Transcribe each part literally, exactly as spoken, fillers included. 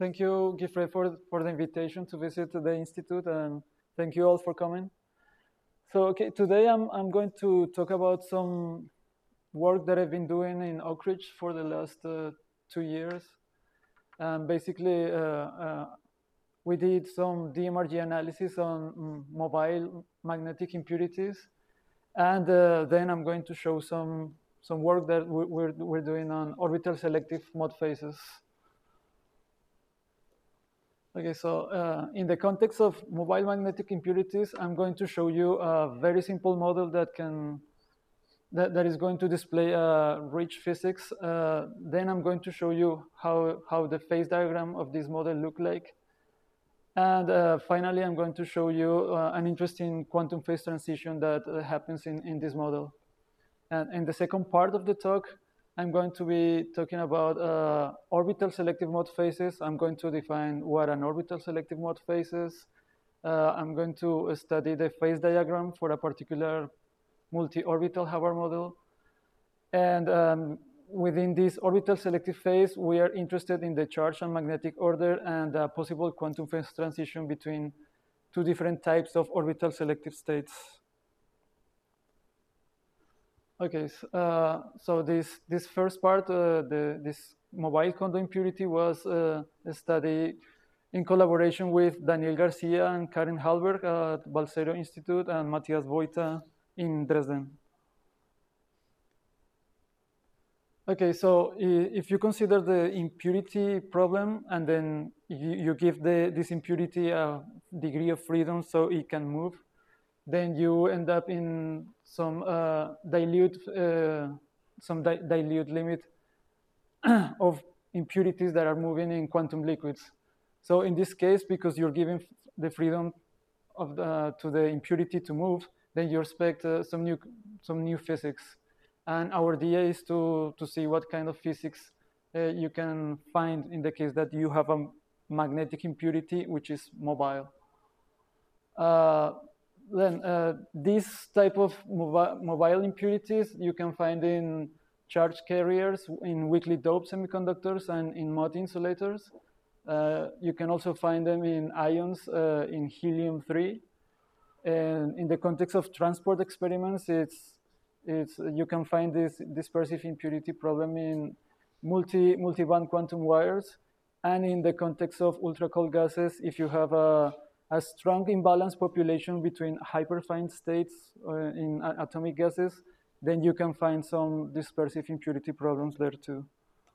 Thank you, Gifre, for, for the invitation to visit the Institute, and thank you all for coming. So, okay, today I'm, I'm going to talk about some work that I've been doing in Oak Ridge for the last uh, two years. Um, basically, uh, uh, we did some D M R G analysis on mm, mobile magnetic impurities, and uh, then I'm going to show some some work that we're, we're doing on orbital selective mode phases. Okay, so uh, in the context of mobile magnetic impurities, I'm going to show you a very simple model that can that, that is going to display uh, rich physics. Uh, then I'm going to show you how how the phase diagram of this model look like, and uh, finally I'm going to show you uh, an interesting quantum phase transition that uh, happens in in this model. And in the second part of the talk, I'm going to be talking about uh, orbital selective mode phases. I'm going to define what an orbital selective mode phase is. Uh, I'm going to study the phase diagram for a particular multi-orbital Hubbard model. And um, within this orbital selective phase, we are interested in the charge and magnetic order and a possible quantum phase transition between two different types of orbital selective states. Okay, so, uh, so this this first part, uh, the this mobile Kondo impurity was uh, a study in collaboration with Daniel Garcia and Karen Hallberg at Balseiro Institute and Matthias Boita in Dresden. Okay, so if you consider the impurity problem and then you, you give the, this impurity a degree of freedom so it can move, then you end up in some uh, dilute, uh, some di dilute limit of impurities that are moving in quantum liquids. So in this case, because you're giving the freedom of the, to the impurity to move, then you expect uh, some new some new physics. And our idea is to to see what kind of physics uh, you can find in the case that you have a magnetic impurity which is mobile. Uh, then uh, this type of mobi mobile impurities you can find in charge carriers, in weakly doped semiconductors, and in Mott insulators. Uh, you can also find them in ions uh, in helium three. And in the context of transport experiments, it's, it's, you can find this dispersive impurity problem in multi, multi-band quantum wires. And in the context of ultra-cold gases, if you have a a strong imbalance population between hyperfine states uh, in atomic gases, then you can find some dispersive impurity problems there too.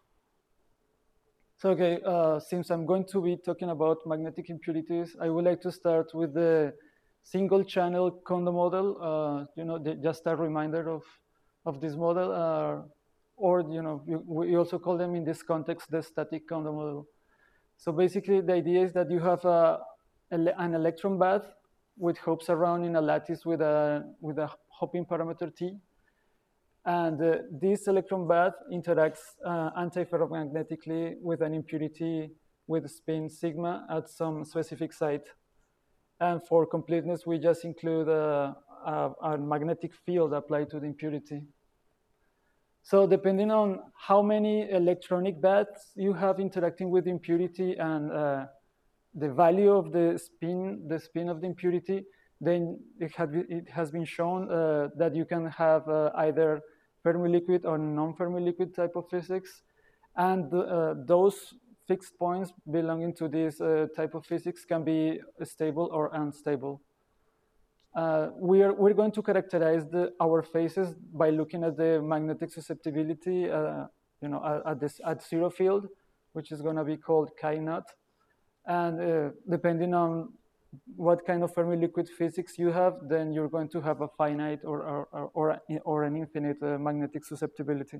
So, okay, uh, since I'm going to be talking about magnetic impurities, I would like to start with the single channel Kondo model. Uh, you know, the, just a reminder of, of this model, uh, or, you know, you, we also call them in this context the static Kondo model. So basically the idea is that you have a an electron bath with hopes around in a lattice with a with a hopping parameter T, and uh, this electron bath interacts uh, antiferromagnetically with an impurity with spin sigma at some specific site. And for completeness, we just include a, a, a magnetic field applied to the impurity. So depending on how many electronic baths you have interacting with the impurity and uh, the value of the spin, the spin of the impurity, then it, had, it has been shown uh, that you can have uh, either Fermi liquid or non-Fermi liquid type of physics. And uh, those fixed points belonging to this uh, type of physics can be stable or unstable. Uh, we're, we're going to characterize the, our phases by looking at the magnetic susceptibility uh, you know, at, at, this, at zero field, which is going to be called chi naught. And uh, depending on what kind of Fermi liquid physics you have, then you're going to have a finite or, or, or, or an infinite uh, magnetic susceptibility.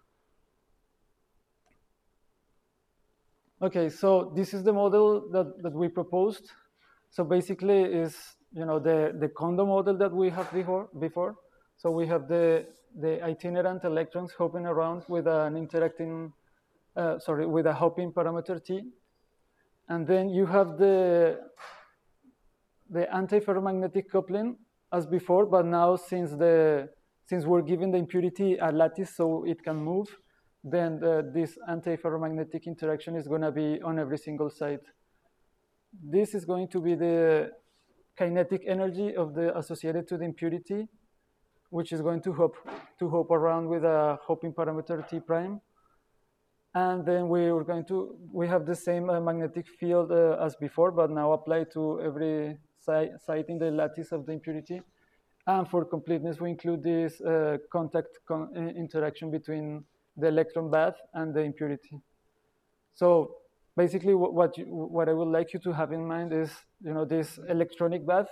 Okay, so this is the model that, that we proposed. So basically is, you know, the, the Kondo model that we have before. before. So we have the, the itinerant electrons hopping around with an interacting, uh, sorry, with a hopping parameter T. And then you have the, the antiferromagnetic coupling as before, but now since, the, since we're giving the impurity a lattice so it can move, then uh, this anti-ferromagnetic interaction is going to be on every single side. This is going to be the kinetic energy of the associated to the impurity, which is going to hop to hop around with a hopping parameter T prime. And then we are going to we have the same uh, magnetic field uh, as before, but now applied to every si site in the lattice of the impurity. And for completeness, we include this uh, contact con interaction between the electron bath and the impurity. So basically, what you, what I would like you to have in mind is, you know, this electronic bath,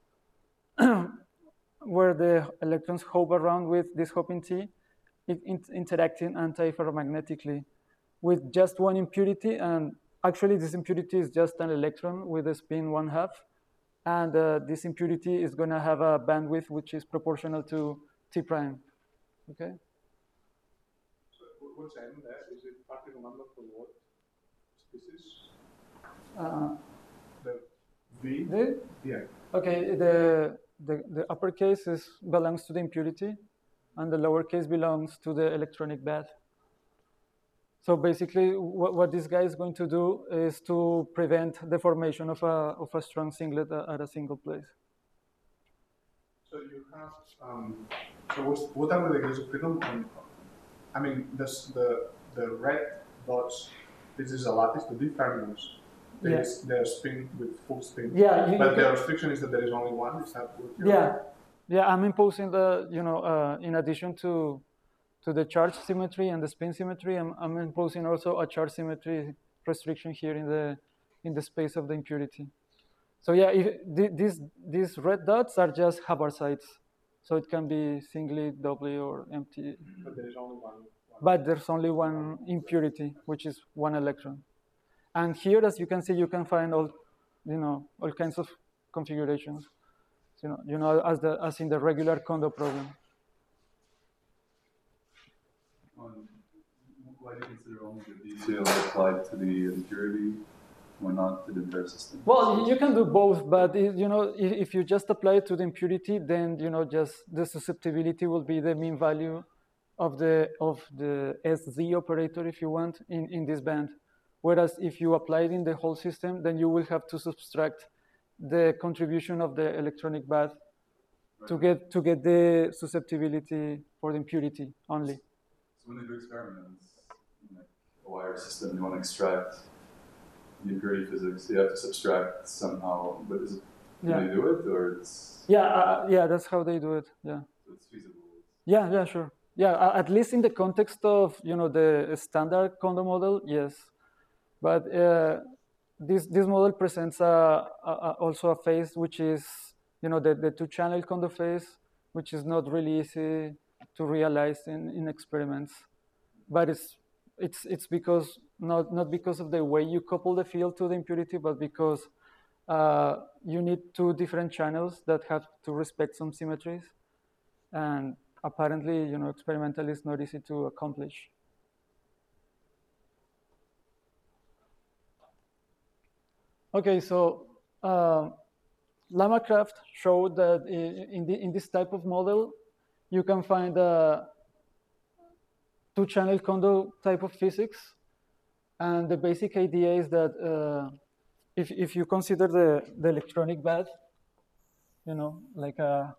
where the electrons hop around with this hopping T, it, it interacting anti-ferromagnetically with just one impurity. And actually, this impurity is just an electron with a spin one half. And uh, this impurity is going to have a bandwidth which is proportional to T prime. Okay? So what's M there? Is it particle number for what species? Uh, the V? The? Yeah. Okay, the, the, the uppercase is, belongs to the impurity, and the lowercase belongs to the electronic bath. So basically, what, what this guy is going to do is to prevent the formation of a, of a strong singlet at a single place. So you have, um, so what's, what are the degrees of freedom? And, I mean, this, the the red dots, this is a lattice, the D fermions, they, Yeah. they're spin with full spin. Yeah, you, but you the can, restriction is that there is only one, is that what you're yeah, yeah, I'm imposing the, you know, uh, in addition to to the charge symmetry and the spin symmetry, I'm, I'm imposing also a charge symmetry restriction here in the in the space of the impurity. So yeah, if, these these red dots are just Hubbard sites, so it can be singly, doubly, or empty. But there is only one. one. But there's only one impurity, which is one electron. And here, as you can see, you can find all, you know, all kinds of configurations. You know, you know, as the as in the regular Kondo problem. Um, why do you consider only the detail applied to the impurity, or not to the entire system? Well, you can do both, but you know, if you just apply it to the impurity, then you know, just the susceptibility will be the mean value of the of the S Z operator, if you want, in in this band. Whereas if you apply it in the whole system, then you will have to subtract the contribution of the electronic bath right. to get to get the susceptibility for the impurity only. So when they do experiments, in like a wire system, you want to extract the impurity physics, you have to subtract somehow. But is it, can yeah. they do it, or it's? Yeah, uh, yeah, that's how they do it. Yeah. So it's feasible. Yeah, yeah, sure. Yeah, uh, at least in the context of you know the standard Kondo model, yes. But uh, this this model presents a, a, also a phase which is you know the, the two-channel Kondo phase, which is not really easy to realize in, in experiments. But it's it's it's because not not because of the way you couple the field to the impurity, but because uh, you need two different channels that have to respect some symmetries, and apparently you know experimentally it's not easy to accomplish. Okay, so uh, Lamacraft showed that in, the, in this type of model, you can find a two-channel Kondo type of physics. And the basic idea is that uh, if, if you consider the, the electronic bath, you know, like a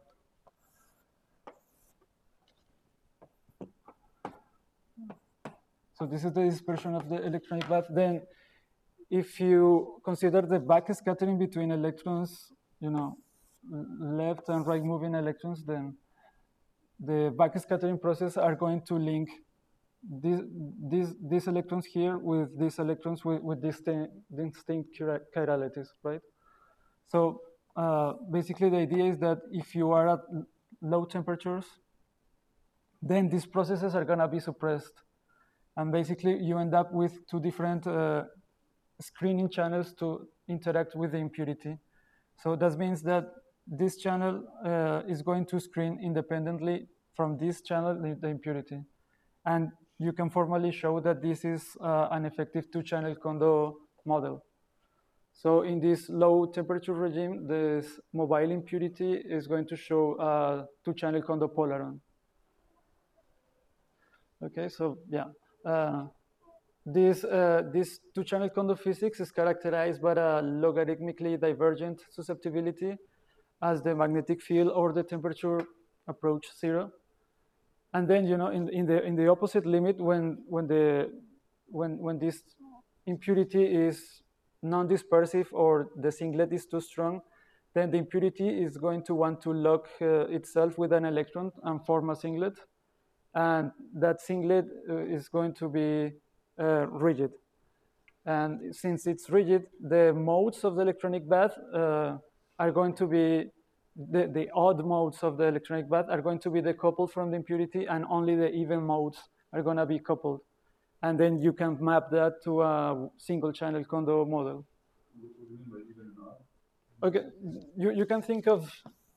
so this is the dispersion of the electronic bath, then if you consider the backscattering between electrons, you know, left and right moving electrons, then the backscattering process are going to link these, these, these electrons here with these electrons with, with distinct, distinct chiralities, right? So uh, basically the idea is that if you are at low temperatures, then these processes are gonna be suppressed. And basically you end up with two different uh, screening channels to interact with the impurity. So that means that this channel uh, is going to screen independently from this channel, the, the impurity. And you can formally show that this is uh, an effective two-channel Kondo model. So in this low temperature regime, this mobile impurity is going to show a two-channel Kondo polaron. Okay, so yeah. Uh, this, uh, this two-channel Kondo physics is characterized by a logarithmically divergent susceptibility as the magnetic field or the temperature approach zero. And then, you know, in, in the in the opposite limit, when when the when when this impurity is non-dispersive or the singlet is too strong, then the impurity is going to want to lock uh, itself with an electron and form a singlet, and that singlet uh, is going to be uh, rigid. And since it's rigid, the modes of the electronic bath uh, are going to be the, the odd modes of the electronic bath are going to be decoupled from the impurity, and only the even modes are going to be coupled. And then you can map that to a single channel Kondo model. What do you mean by even and odd? Okay, you, you can think of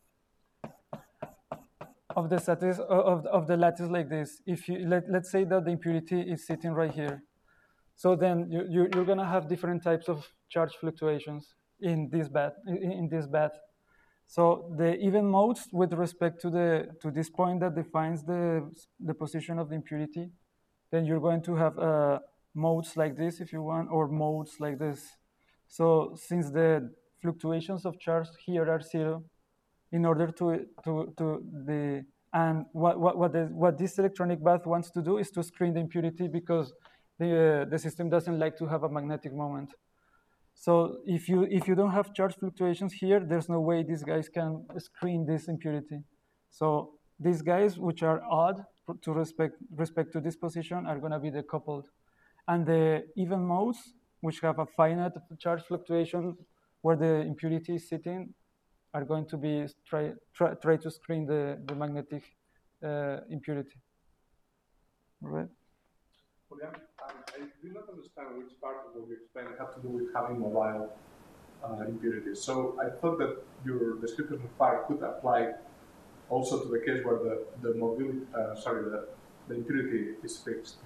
of the lattice of, of the lattice like this. If you let, let's say that the impurity is sitting right here, so then you, you you're gonna have different types of charge fluctuations in this bath in, in this bath. So the even modes with respect to the to this point that defines the the position of the impurity, then you're going to have uh, modes like this if you want, or modes like this. So since the fluctuations of charge here are zero, in order to to to the and what what what, the, what this electronic bath wants to do is to screen the impurity, because the uh, the system doesn't like to have a magnetic moment. So if you if you don't have charge fluctuations here, there's no way these guys can screen this impurity. So these guys, which are odd to respect respect to this position, are going to be decoupled, and the even modes, which have a finite charge fluctuation where the impurity is sitting, are going to be try try, try to screen the the magnetic uh, impurity. Right. Well, yeah, I, I do not understand which part of what you explained had to do with having mobile uh, impurities. So I thought that your description of fire could apply also to the case where the the mobility, uh, sorry, the, the impurity is fixed.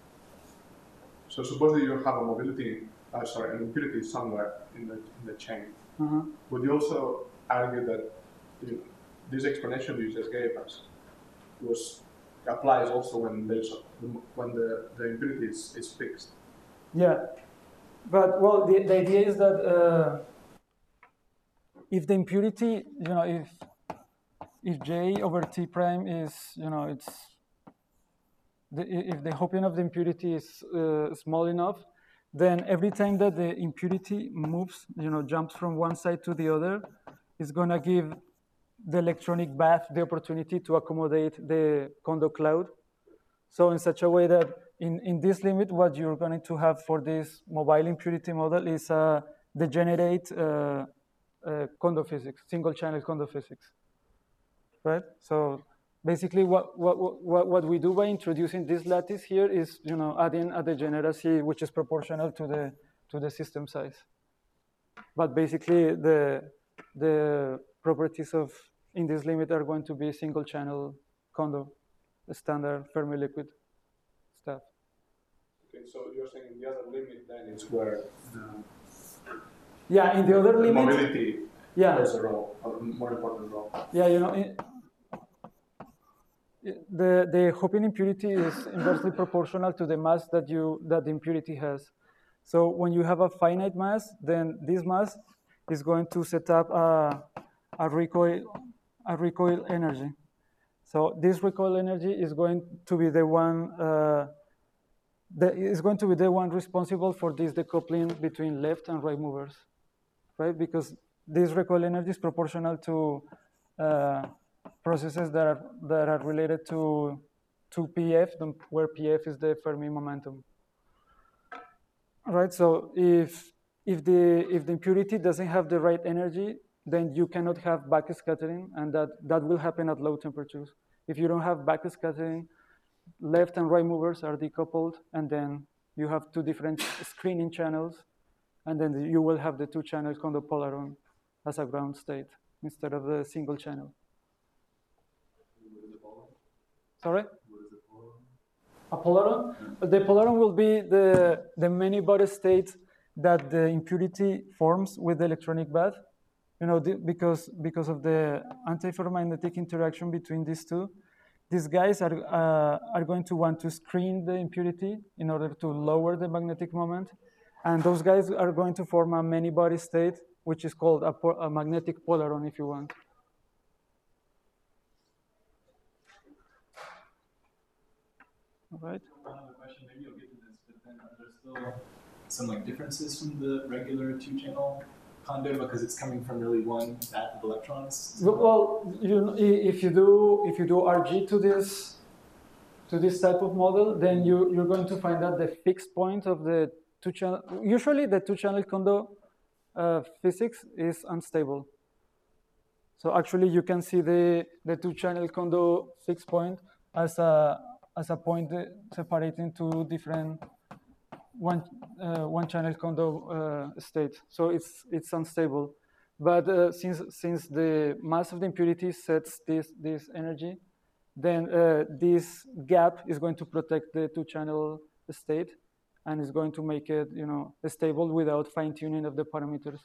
So suppose that you have a mobility, uh, sorry, an impurity somewhere in the in the chain. Uh-huh. Would you also argue that you know, this explanation you just gave us was applies also when there's when the, the impurity is, is fixed? Yeah, but well, the, the idea is that uh, if the impurity, you know, if if J over T prime is, you know, it's the, if the Hoppian of the impurity is uh, small enough, then every time that the impurity moves, you know, jumps from one side to the other, it's going to give the electronic bath the opportunity to accommodate the Kondo cloud. So in such a way that in, in this limit, what you're going to have for this mobile impurity model is a degenerate uh, uh, Kondo physics, single channel Kondo physics, right? So basically what, what, what, what we do by introducing this lattice here is, you know, adding a degeneracy which is proportional to the, to the system size. But basically the, the properties of in this limit are going to be single channel Kondo, the standard Fermi liquid stuff. Okay, so you're saying in the other limit then is where the yeah, in the other the limit, mobility yeah, plays a role, a more important role. yeah, you know, in, the the Hoppian impurity is inversely proportional to the mass that you that the impurity has. So when you have a finite mass, then this mass is going to set up a a recoil a recoil energy. So this recoil energy is going to be the one uh, that is going to be the one responsible for this decoupling between left and right movers, right? Because this recoil energy is proportional to uh, processes that are that are related to to P F, where P F is the Fermi momentum, right? So if if the if the impurity doesn't have the right energy, then you cannot have backscattering, and that, that will happen at low temperatures. If you don't have backscattering, left and right movers are decoupled, and then you have two different screening channels, and then you will have the two channel Kondo polaron as a ground state instead of the single channel. Sorry? What is a polaron? A polaron? Mm-hmm. The polaron will be the, the many body state that the impurity forms with the electronic bath. You know, the, because because of the antiferromagnetic interaction between these two, these guys are, uh, are going to want to screen the impurity in order to lower the magnetic moment. And those guys are going to form a many-body state, which is called a, a magnetic polaron, if you want. All right. Another question, maybe you'll get to this, but then are there still some like differences from the regular two-channel conduit because it's coming from really one bath of electrons? Well, you, if you do if you do R G to this to this type of model, then you you're going to find that the fixed point of the two channel. Usually, the two-channel Kondo uh, physics is unstable. So actually, you can see the the two-channel Kondo fixed point as a as a point separating two different one uh, one channel Kondo uh, state. So it's it's unstable. But uh, since since the mass of the impurity sets this this energy, then uh, this gap is going to protect the two channel state, and is going to make it you know stable without fine tuning of the parameters.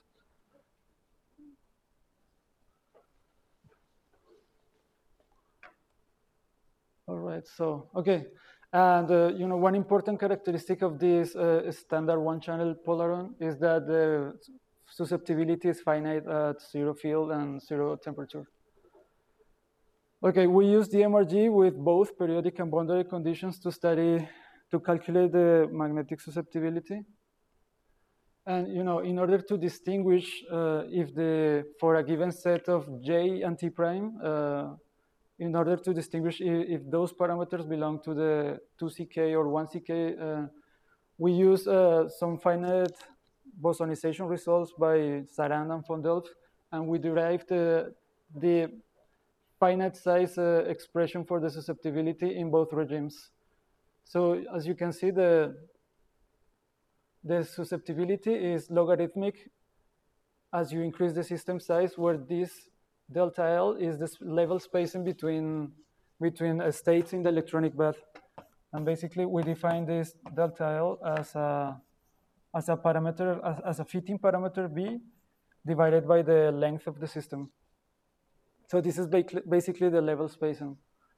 All right. So okay. And uh, you know, one important characteristic of this uh, standard one-channel polaron is that the susceptibility is finite at zero field and zero temperature. Okay, we use D M R G with both periodic and boundary conditions to study, to calculate the magnetic susceptibility. And you know, in order to distinguish uh, if the for a given set of J and T prime. Uh, In order to distinguish if those parameters belong to the two C K or one C K, uh, we use uh, some finite bosonization results by Sarand and von Delft, and we derived the, the finite size uh, expression for the susceptibility in both regimes. So as you can see, the, the susceptibility is logarithmic as you increase the system size, where this delta L is this level spacing between between uh, states in the electronic bath, and basically we define this delta L as a as a parameter as, as a fitting parameter B divided by the length of the system. So this is basically the level spacing.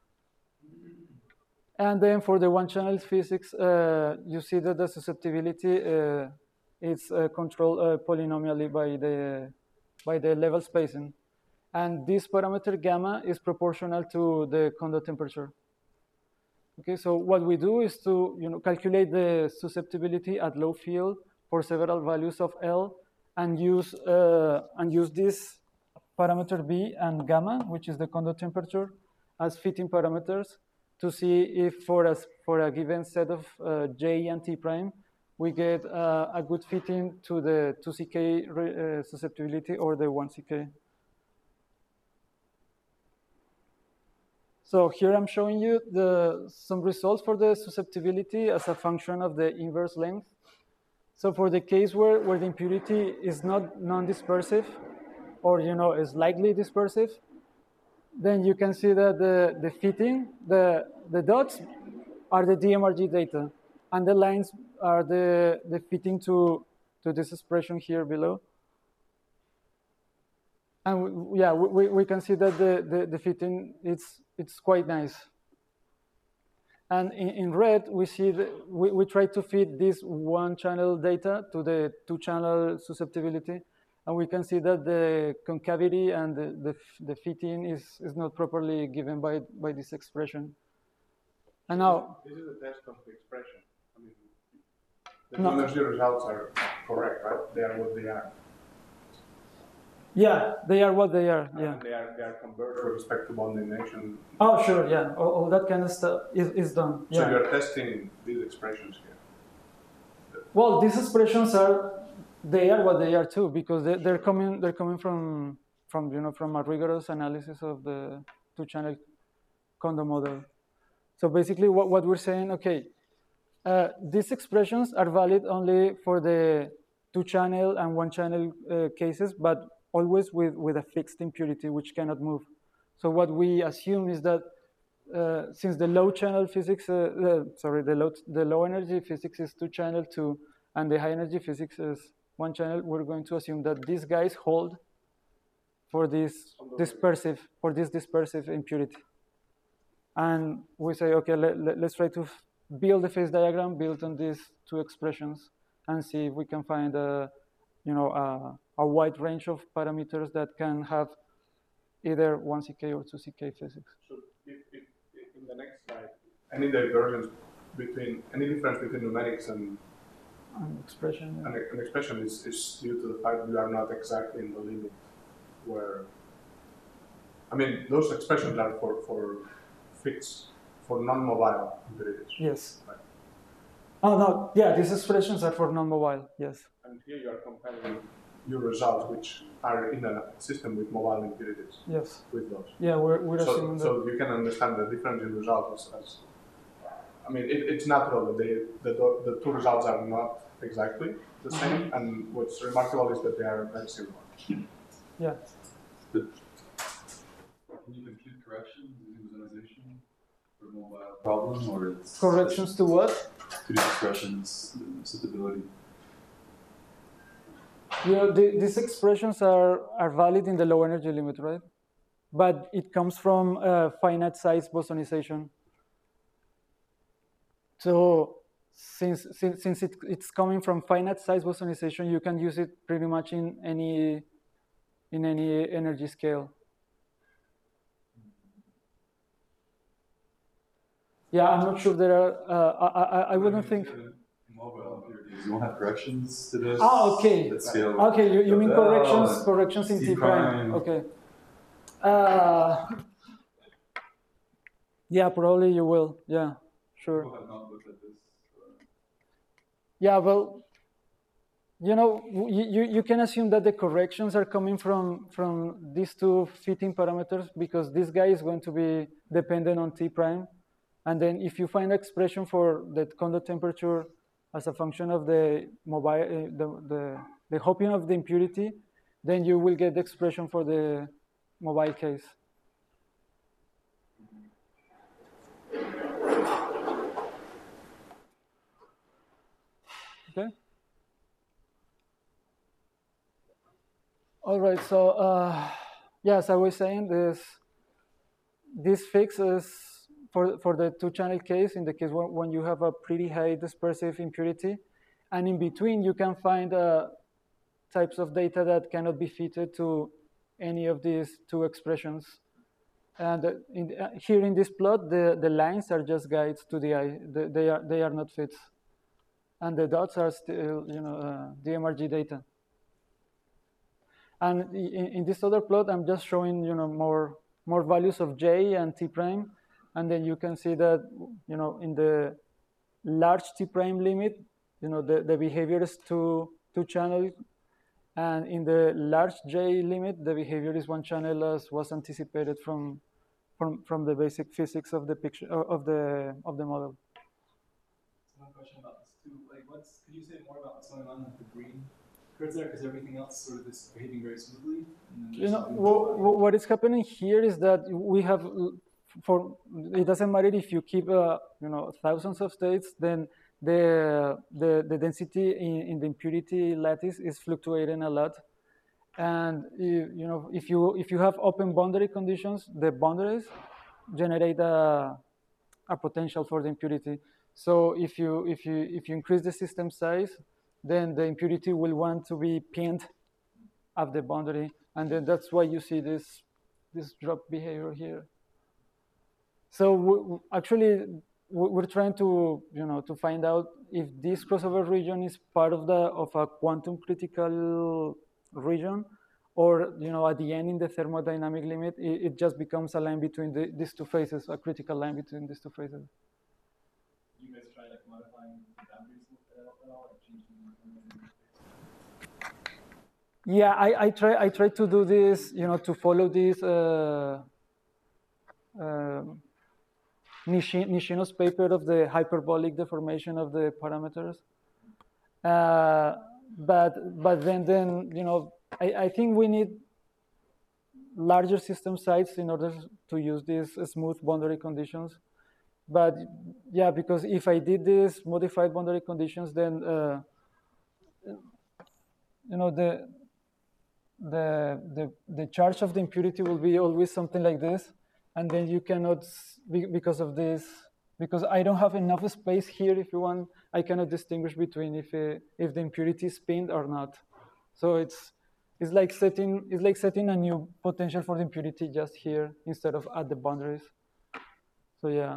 And then for the one-channel physics, uh, you see that the susceptibility uh, is uh, controlled uh, polynomially by the by the level spacing. And this parameter gamma is proportional to the Kondo temperature. Okay, so what we do is to you know calculate the susceptibility at low field for several values of L, and use uh, and use this parameter B and gamma, which is the Kondo temperature, as fitting parameters to see if for us for a given set of uh, J and T prime, we get uh, a good fitting to the two C K uh, susceptibility or the one C K. So here I'm showing you the, some results for the susceptibility as a function of the inverse length. So for the case where, where the impurity is not non-dispersive, or you know is lightly dispersive, then you can see that the, the fitting, the, the dots are the D M R G data, and the lines are the, the fitting to, to this expression here below. And we, yeah, we, we can see that the, the, the fitting, it's, it's quite nice. And in, in red, we see that we, we try to fit this one channel data to the two channel susceptibility. And we can see that the concavity and the, the, the fitting is, is not properly given by, by this expression. And now, this is a test of the expression. I mean, the No. energy results are correct, right? They are what they are. yeah, they are what they are, yeah. And they are they are converged with respect to bond dimension. Oh, sure, yeah, all, all that kind of stuff is, is done, So yeah. you're testing these expressions here. Well, these expressions are, they are what they are too, because they, they're coming, they're coming from, from, you know, from a rigorous analysis of the two-channel Kondo model. So basically what, what we're saying, okay, uh, these expressions are valid only for the two-channel and one-channel uh, cases, but always with, with a fixed impurity, which cannot move. So what we assume is that uh, since the low channel physics, uh, uh, sorry, the low, the low energy physics is two channel two, and the high energy physics is one channel, we're going to assume that these guys hold for this dispersive, for this dispersive impurity. and we say, okay, let, let, let's try to build a phase diagram built on these two expressions and see if we can find a, you know, a, a wide range of parameters that can have either one C K or two C K physics. So if, if, if in the next slide, any divergence between, any difference between numerics and An expression. Yeah. an, an expression is, is due to the fact you are not exactly in the limit where, I mean, those expressions are for, for fixed, for non-mobile impurities. Yes. Right. Oh, no, yeah, these expressions are for non-mobile, yes. And here you are comparing your results, which are in a system with mobile impurities, Yes. with those. Yeah, we're, we're So, assuming that. so you can understand the difference in results as, as I mean, it, it's natural that they, the, the two results are not exactly the same, and what's remarkable is that they are very similar. Yeah. But can you compute corrections using visualization for a mobile problem, or it's Corrections to what? to these expressions, suitability? You know, the, these expressions are, are valid in the low energy limit, right? But it comes from uh, finite size bosonization. So since, since, since it, it's coming from finite size bosonization, you can use it pretty much in any, in any energy scale. Yeah, I'm not sure there are, uh, I, I, I wouldn't think. Mobile impurities, you won't have corrections to this? Ah, okay. That scale. Okay, you, you mean Oh, corrections, corrections in T T prime. prime. Okay. Uh, yeah, probably you will. Yeah, sure. People have not looked at this. Yeah, well, you know, you, you, you can assume that the corrections are coming from, from these two fitting parameters because this guy is going to be dependent on T prime. And then if you find an expression for the conduct temperature as a function of the mobile, uh, the, the, the hopping of the impurity, then you will get the expression for the mobile case. Okay. All right. So uh, yes, I was saying this. This fix is for for the two-channel case. In the case when, when you have a pretty high dispersive impurity, and in between you can find uh, types of data that cannot be fitted to any of these two expressions. And in, uh, here in this plot, the, the lines are just guides to the eye. The, they are they are not fits, and the dots are still you know uh, D M R G data. And in, in this other plot, I'm just showing you know more more values of J and T prime, and then you can see that you know in the large T prime limit, you know the, the behavior is two two channel. And in the large J limit, the behavior is one channel, as was anticipated from, from, from the basic physics of the picture of the of the model. So one question about this too. Like, what's could you say more about what's going on with the green curves there? Because everything else sort of is behaving very smoothly. And then You know, what, what is happening here is that we have, for it doesn't matter if you keep uh, you know thousands of states, then The, the, the density in, in the impurity lattice is fluctuating a lot. And you, you know, if you, if you have open boundary conditions, the boundaries generate a, a potential for the impurity. So if you, if, you, if you increase the system size, then the impurity will want to be pinned at the boundary. And then that's why you see this, this drop behavior here. So we, actually, we're trying to, you know, to find out if this crossover region is part of the of a quantum critical region, or you know, at the end in the thermodynamic limit, it, it just becomes a line between the, these two phases, a critical line between these two phases. you guys try like modifying the boundaries at all, like changing? Yeah, I, I try I try to do this, you know, to follow this. Uh, uh, Nishino's paper of the hyperbolic deformation of the parameters, uh, but but then then you know I, I think we need larger system size in order to use these smooth boundary conditions. But yeah, because if I did these modified boundary conditions, then uh, you know the the the the charge of the impurity will be always something like this. and then you cannot, because of this, because I don't have enough space here, if you want, I cannot distinguish between if uh, if the impurity is pinned or not. So it's it's like setting it's like setting a new potential for the impurity just here instead of at the boundaries. So yeah.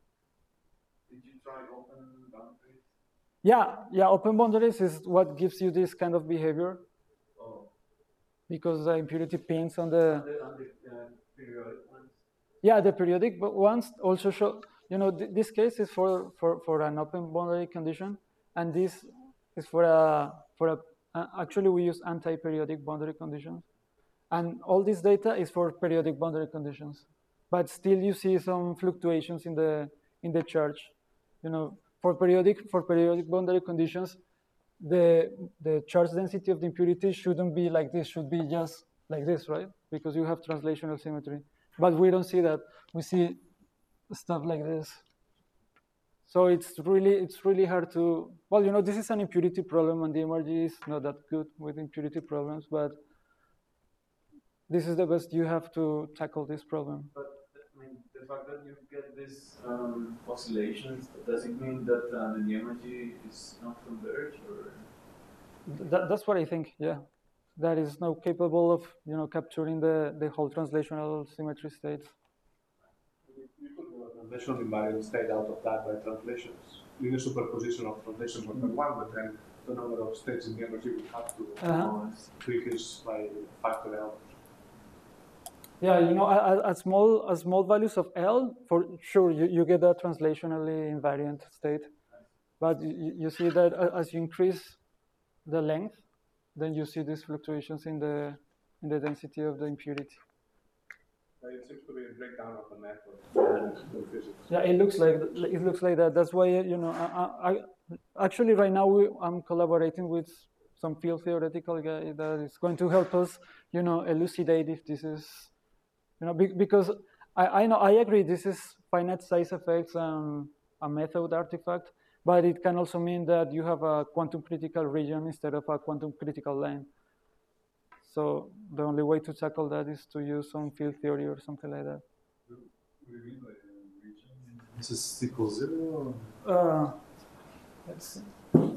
Did you try open boundaries? Yeah, yeah. Open boundaries is what gives you this kind of behavior. Oh. Because the impurity pins on the. On the, on the uh, periodic ones. Yeah, the periodic ones also show. You know, th this case is for, for, for an open boundary condition, and this is for a for a. Uh, actually, we use anti-periodic boundary conditions, and all this data is for periodic boundary conditions. But still, you see some fluctuations in the in the charge. You know, for periodic for periodic boundary conditions, the the charge density of the impurity shouldn't be like this. Should be just like this, right? Because you have translational symmetry. But we don't see that. We see stuff like this. So it's really it's really hard to, well, you know, this is an impurity problem, and the M R G is not that good with impurity problems, but this is the best you have to tackle this problem. But I mean, the fact that you get these um, oscillations, does it mean that uh, the M R G is not converged, or? That, that's what I think, yeah. That is now capable of, you know, capturing the, the whole translational symmetry states. You could do a translational invariant state out of that by translations. Linear superposition of translations one by one, but then the number of states in the energy would have to Uh-huh. decrease by factor L. Yeah, you know, at, at small at small values of L, for sure, you, you get a translationally invariant state. But you, you see that as you increase the length, then you see these fluctuations in the in the density of the impurity. It seems to be a breakdown of the method in physics. Yeah, it looks like it looks like that. That's why, you know, I, I actually right now we, I'm collaborating with some field theoretical guy that is going to help us, you know, elucidate if this is, you know, because I, I know I agree this is finite size effects and a method artifact, but it can also mean that you have a quantum critical region instead of a quantum critical line. So the only way to tackle that is to use some field theory or something like that. What do you mean by a region? This is equals zero? Uh, let's see.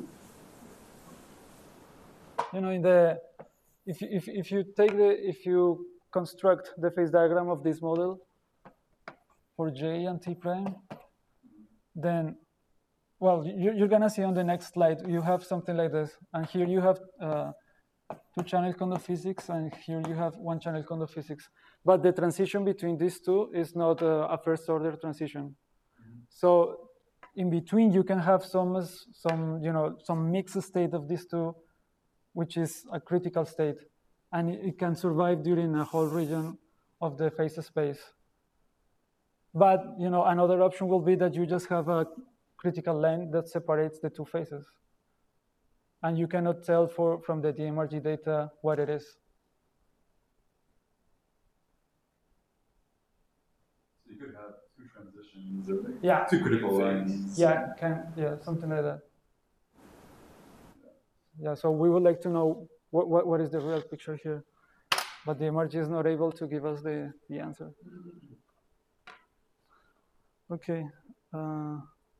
You know, in the if you, if if you take the if you construct the phase diagram of this model for J and T prime, then, well, you, you're gonna see on the next slide you have something like this, and here you have uh, two-channel Kondo physics, and here you have one-channel Kondo physics. But the transition between these two is not uh, a first-order transition. Mm-hmm. So in between, you can have some some you know some mixed state of these two, which is a critical state, and it, it can survive during a whole region of the phase space. But, you know, another option will be that you just have a critical line that separates the two phases, and you cannot tell for from the D M R G data what it is. So you could have two transitions or like Yeah. two critical lines. Yeah, can yeah something like that. Yeah, so we would like to know what what, what is the real picture here, but the M R G is not able to give us the the answer. Okay. Uh,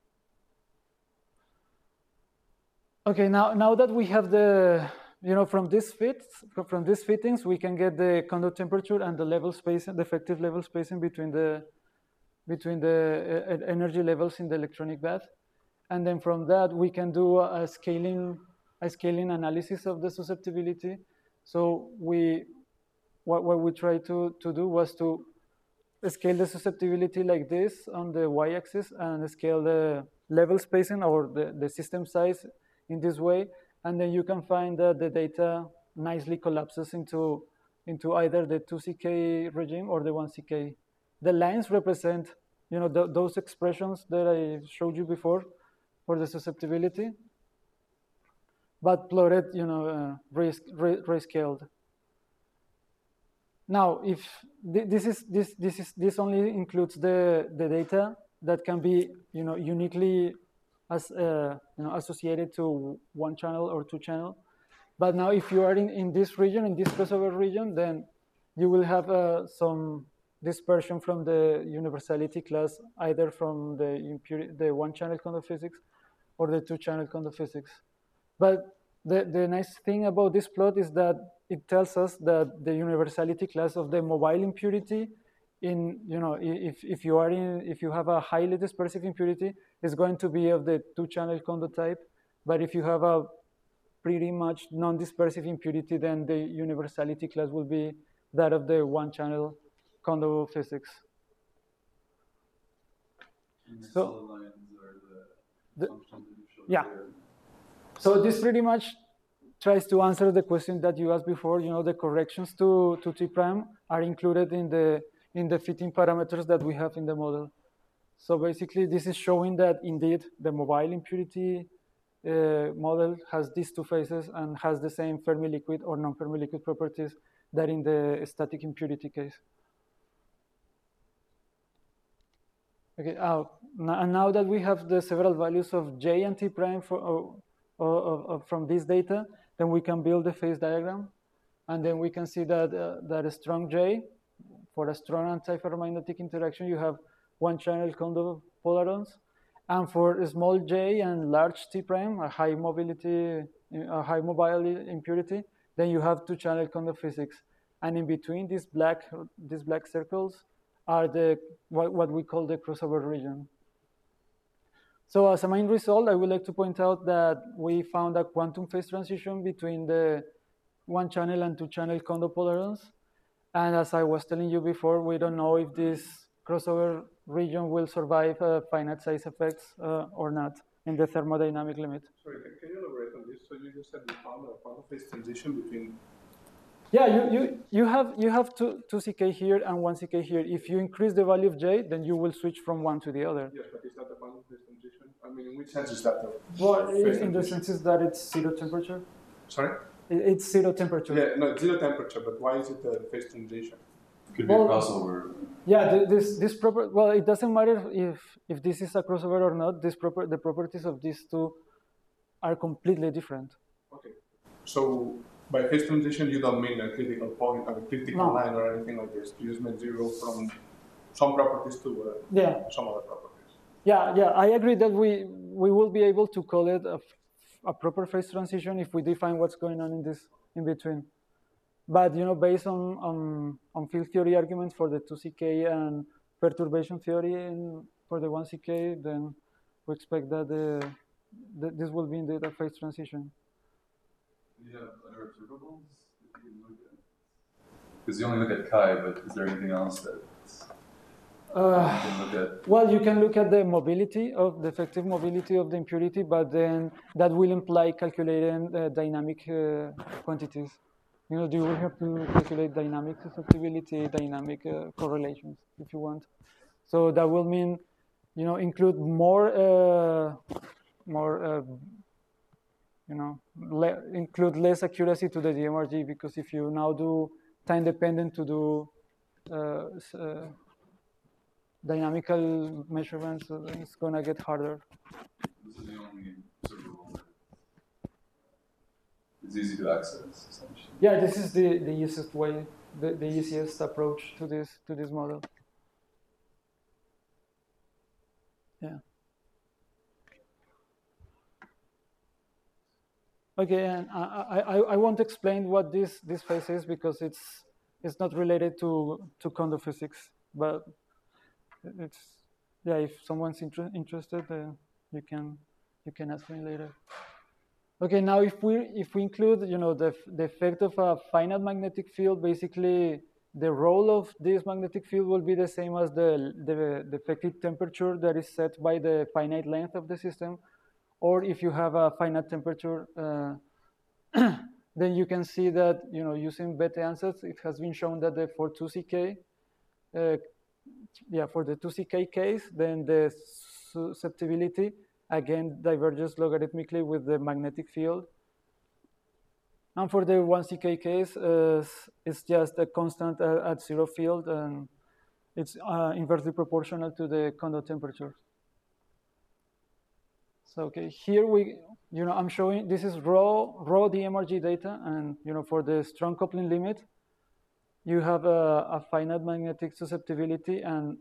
okay. Now, now that we have the, you know, from this fits, from these fittings, we can get the Kondo temperature and the level spacing, the effective level spacing between the, between the uh, energy levels in the electronic bath, and then from that we can do a scaling, a scaling analysis of the susceptibility. So we, what what we tried to to do was to scale the susceptibility like this on the y-axis and scale the level spacing or the, the system size in this way. And then you can find that the data nicely collapses into, into either the two C K regime or the one C K. The lines represent, you know, the, those expressions that I showed you before for the susceptibility, but plotted, you know, uh, rescaled. Now, if this is this this is this only includes the the data that can be, you know, uniquely as uh, you know, associated to one channel or two channel, but now if you are in in this region, in this crossover region, then you will have uh, some dispersion from the universality class, either from the impurity, the one-channel quantum physics or the two-channel quantum physics. But the, the nice thing about this plot is that it tells us that the universality class of the mobile impurity, in you know, if if you are in if you have a highly dispersive impurity, is going to be of the two-channel Kondo type. But if you have a pretty much non-dispersive impurity, then the universality class will be that of the one-channel Kondo physics. And the So- solid lines are the, The- functions that you showed yeah. there. So this pretty much tries to answer the question that you asked before. You know, the corrections to, to T prime are included in the in the fitting parameters that we have in the model. So basically, this is showing that indeed the mobile impurity uh, model has these two phases and has the same Fermi liquid or non-Fermi liquid properties that in the static impurity case. Okay, uh, and now that we have the several values of J and T prime for, or, or, or from this data, then we can build the phase diagram. And then we can see that, uh, that a strong J, for a strong anti-ferromagnetic interaction, you have one channel Kondo polarons. And for a small J and large T prime, a high mobility, a high mobile impurity, then you have two channel Kondo physics. And in between these black, these black circles are the what, what we call the crossover region. So as a main result, I would like to point out that we found a quantum phase transition between the one channel and two channel Kondo polarons. And as I was telling you before, we don't know if this crossover region will survive uh, finite size effects uh, or not in the thermodynamic limit. Sorry, can, can you elaborate on this? So you just said you found a quantum phase transition between. Yeah, you, you, you have you have two, two C K here and one C K here. If you increase the value of J, then you will switch from one to the other. Yes, but is that a quantum phase transition? I mean, in which sense is that? A Well, phase in the transition? sense is that it's zero temperature. Sorry? It- It's zero temperature. Yeah, no, zero temperature, but why is it a phase transition? Could be Well- a crossover. Yeah, th- this this proper. Well, it doesn't matter if if this is a crossover or not. This proper the properties of these two are completely different. Okay. So by phase transition, you don't mean a critical point, a critical No. line, or anything like this. You just meant zero from some properties to uh, Yeah, some other properties. yeah, yeah. I agree that we we will be able to call it a, f- a proper phase transition if we define what's going on in this in between. But you know, based on on, on field theory arguments for the two C K and perturbation theory in, for the one C K, then we expect that the, the this will be indeed a phase transition. Do you have other observables that you can look at? Because you only look at chi, but is there anything else that Uh, you can look at? Well, you can look at the mobility of the effective mobility of the impurity, but then that will imply calculating uh, dynamic uh, quantities. You know, you will have to calculate dynamic susceptibility, dynamic uh, correlations, if you want. So that will mean, you know, include more, uh, more, uh, you know, le- include less accuracy to the D M R G, because if you now do time dependent to do uh, s- uh, dynamical measurements, uh, it's gonna get harder. This is the only observable that is easy to access, essentially. Yeah, this is the, the easiest way, the, the easiest approach to this to this model. Yeah. Okay, and I, I, I won't explain what this, this phase is because it's it's not related to, to Kondo physics, but it's, yeah, if someone's inter interested, uh, you can you can ask me later. Okay, now if we if we include, you know, the the effect of a finite magnetic field, basically the role of this magnetic field will be the same as the the, the effective temperature that is set by the finite length of the system, or if you have a finite temperature, uh, then you can see that, you know, using Bethe ansatz, it has been shown that the for two C K, uh, yeah, for the two C K case, then the susceptibility again diverges logarithmically with the magnetic field. And for the one C K case, uh, it's just a constant uh, at zero field, and it's uh, inversely proportional to the Kondo temperature. So okay, here we, you know, I'm showing this is raw raw D M R G data, and you know, for the strong coupling limit, you have a, a finite magnetic susceptibility and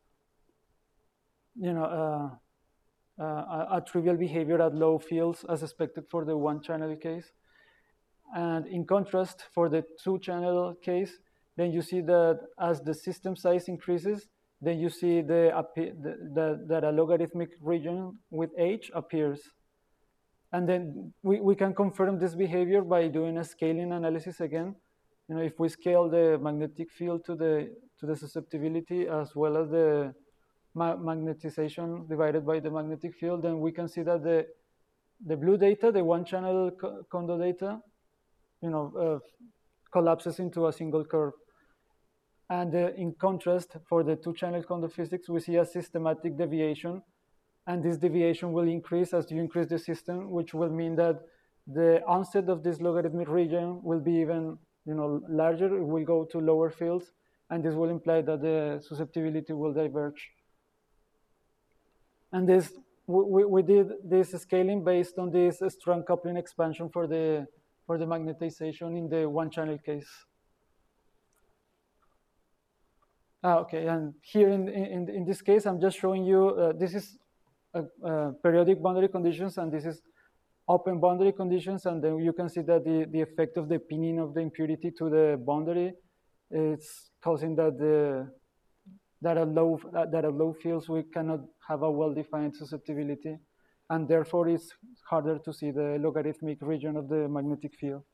you know uh, uh, a, a trivial behavior at low fields as expected for the one channel case. And in contrast, for the two channel case, then you see that as the system size increases, then you see the, the, the that a logarithmic region with H appears. And then we, we can confirm this behavior by doing a scaling analysis again. You know, if we scale the magnetic field to the to the susceptibility as well as the ma magnetization divided by the magnetic field, then we can see that the the blue data, the one channel co Kondo data, you know, uh, collapses into a single curve. And uh, in contrast, for the two channel Kondo physics, we see a systematic deviation. And this deviation will increase as you increase the system, which will mean that the onset of this logarithmic region will be even, you know, larger. It will go to lower fields, and this will imply that the susceptibility will diverge. And this, we, we did this scaling based on this strong coupling expansion for the for the magnetization in the one channel case. Ah, okay, and here in, in, in this case, I'm just showing you, uh, this is uh, uh, periodic boundary conditions, and this is open boundary conditions, and then you can see that the, the effect of the pinning of the impurity to the boundary is causing that the that at low that at low fields we cannot have a well-defined susceptibility, and therefore it's harder to see the logarithmic region of the magnetic field.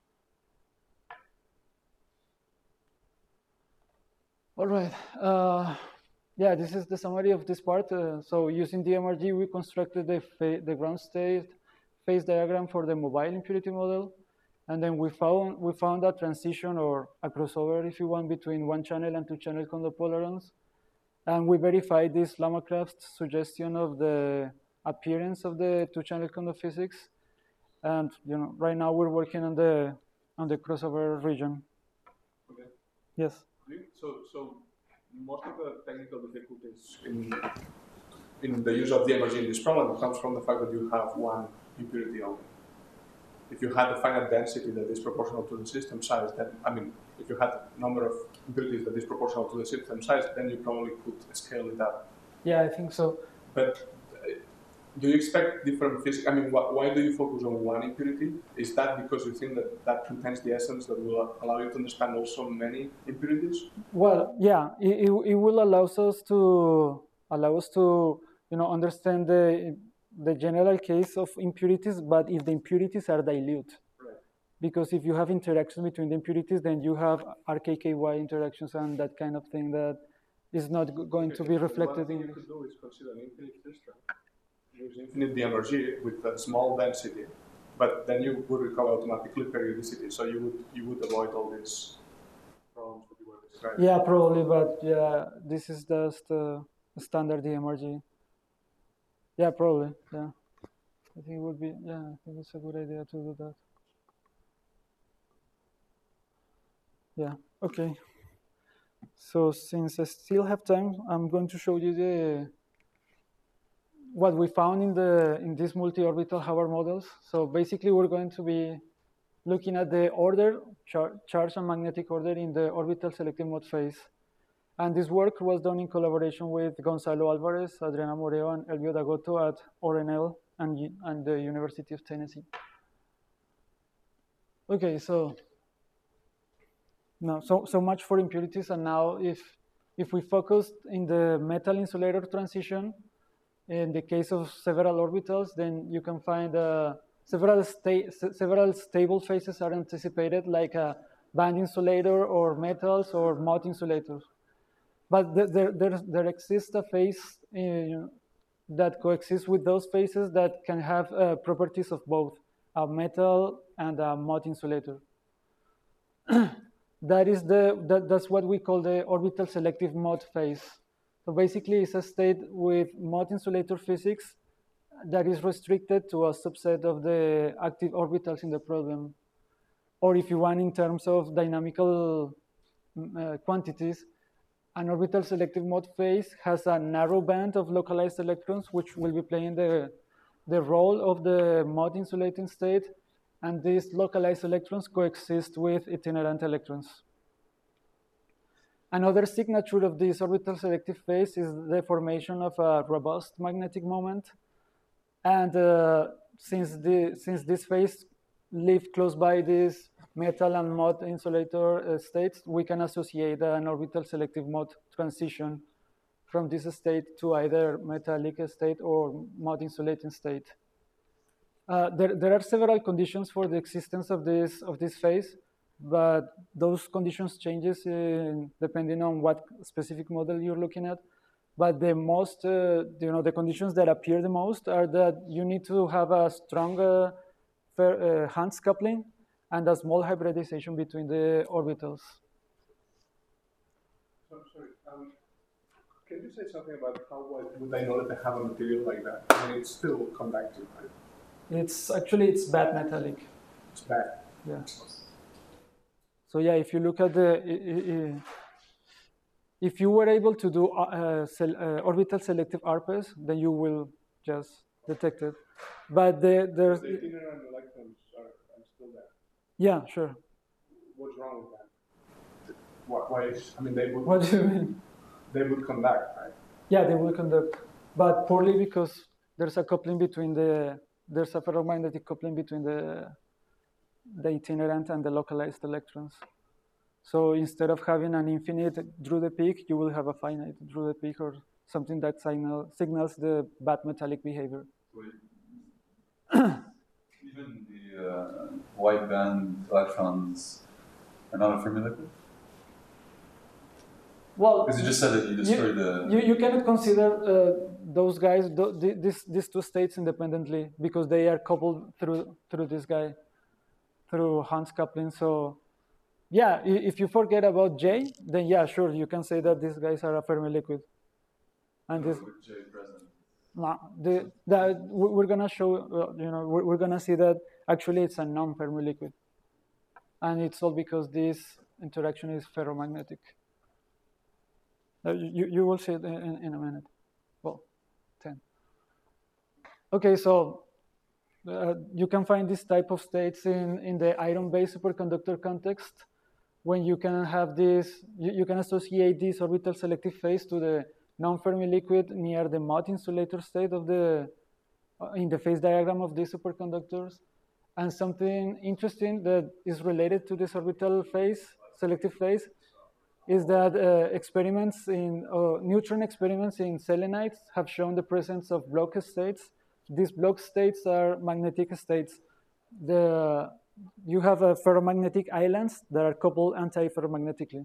All right. Uh, yeah, this is the summary of this part. Uh, so using D M R G, we constructed the, the ground state phase diagram for the mobile impurity model. And then we found, we found a transition or a crossover, if you want, between one channel and two channel Kondo polarons. And we verified this Lamacraft's suggestion of the appearance of the two channel Kondo physics. And you know, right now we're working on the, on the crossover region. Okay. Yes. So, so most of the technical difficulties in, in the use of D M R G in this problem comes from the fact that you have one impurity only. If you had a finite density that is proportional to the system size, then, I mean, if you had a number of impurities that is proportional to the system size, then you probably could scale it up. Yeah, I think so. But uh, do you expect different physics? I mean, wh why do you focus on one impurity? Is that because you think that that contains the essence that will allow you to understand also many impurities? Well, yeah, it, it, it will allow us to allow us to you know understand the the general case of impurities, but if the impurities are dilute. Right. Because if you have interactions between the impurities, then you have R K K Y interactions and that kind of thing that is not going okay. to be reflected in. What you could do is consider an infinite system. Use infinite D M R G with a small density, but then you would recover automatically periodicity, so you would you would avoid all these problems that you were describing. Yeah, probably, but yeah, this is just uh, standard D M R G. Yeah, probably. Yeah, I think it would be. Yeah, I think it's a good idea to do that. Yeah. Okay. So since I still have time, I'm going to show you the what we found in the in these multi-orbital Hubbard models. So basically, we're going to be looking at the order, char charge and magnetic order in the orbital selective mode phase. And this work was done in collaboration with Gonzalo Alvarez, Adriana Moreo, and Elvio Dagoto at O R N L and, and the University of Tennessee. Okay, so no, so so much for impurities. And now, if if we focus in the metal insulator transition, in the case of several orbitals, then you can find uh, several sta several stable phases are anticipated, like a band insulator or metals or mott insulators. But there, there, there exists a phase uh, that coexists with those phases that can have uh, properties of both a metal and a mott insulator. That is the that, that's what we call the orbital selective mott phase. So basically, it's a state with mott insulator physics that is restricted to a subset of the active orbitals in the problem, or if you want, in terms of dynamical uh, quantities. An orbital selective mott phase has a narrow band of localized electrons, which will be playing the, the role of the mott insulating state, and these localized electrons coexist with itinerant electrons. Another signature of this orbital selective phase is the formation of a robust magnetic moment. And uh, since, the, since this phase lived close by these metal and mode insulator uh, states, we can associate an orbital selective mode transition from this state to either metallic state or mode insulating state. Uh, there, there are several conditions for the existence of this, of this phase, but those conditions changes in, depending on what specific model you're looking at. But the most, uh, you know, the conditions that appear the most are that you need to have a strong uh, fair, uh, Hans coupling and a small hybridization between the orbitals. So, sorry, um, can you say something about how would I know that I have a material like that? I mean, it's still conductive, right? It's actually, it's bad metallic. It's bad. Yeah. So yeah, if you look at the, if you were able to do uh, cell, uh, orbital selective A R P S, then you will just detect it. But the, there's... The itinerant electrons are, are still there. Yeah, sure. What's wrong with that? Why, why is, I mean, they would... What do you mean? They would conduct, right? Yeah, they will conduct, but poorly because there's a coupling between the, there's a ferromagnetic coupling between the, the itinerant and the localized electrons. So instead of having an infinite through the peak, you will have a finite through the peak or something that signal, signals the bad metallic behavior. Even the uh, wide band electrons are not a Fermi liquid? Well, because you just said that you destroyed you, the... You, you cannot consider uh, those guys, th these, these two states independently because they are coupled through, through this guy, through Hans coupling. So yeah, if you forget about J, then yeah, sure, you can say that these guys are a Fermi liquid. And this, with J present. no, the, the, we're gonna show, uh, you know, we're, we're gonna see that actually it's a non-Fermi liquid. And it's all because this interaction is ferromagnetic. Uh, you, you will see it in, in a minute. Well, ten. Okay, so uh, you can find this type of states in, in the iron-based superconductor context when you can have this, you, you can associate this orbital selective phase to the non-Fermi liquid near the mode insulator state of the, uh, in the phase diagram of these superconductors. And something interesting that is related to this orbital phase, selective phase, is that uh, experiments in, uh, neutron experiments in selenites have shown the presence of block states. These block states are magnetic states. The, you have uh, ferromagnetic islands that are coupled anti-ferromagnetically.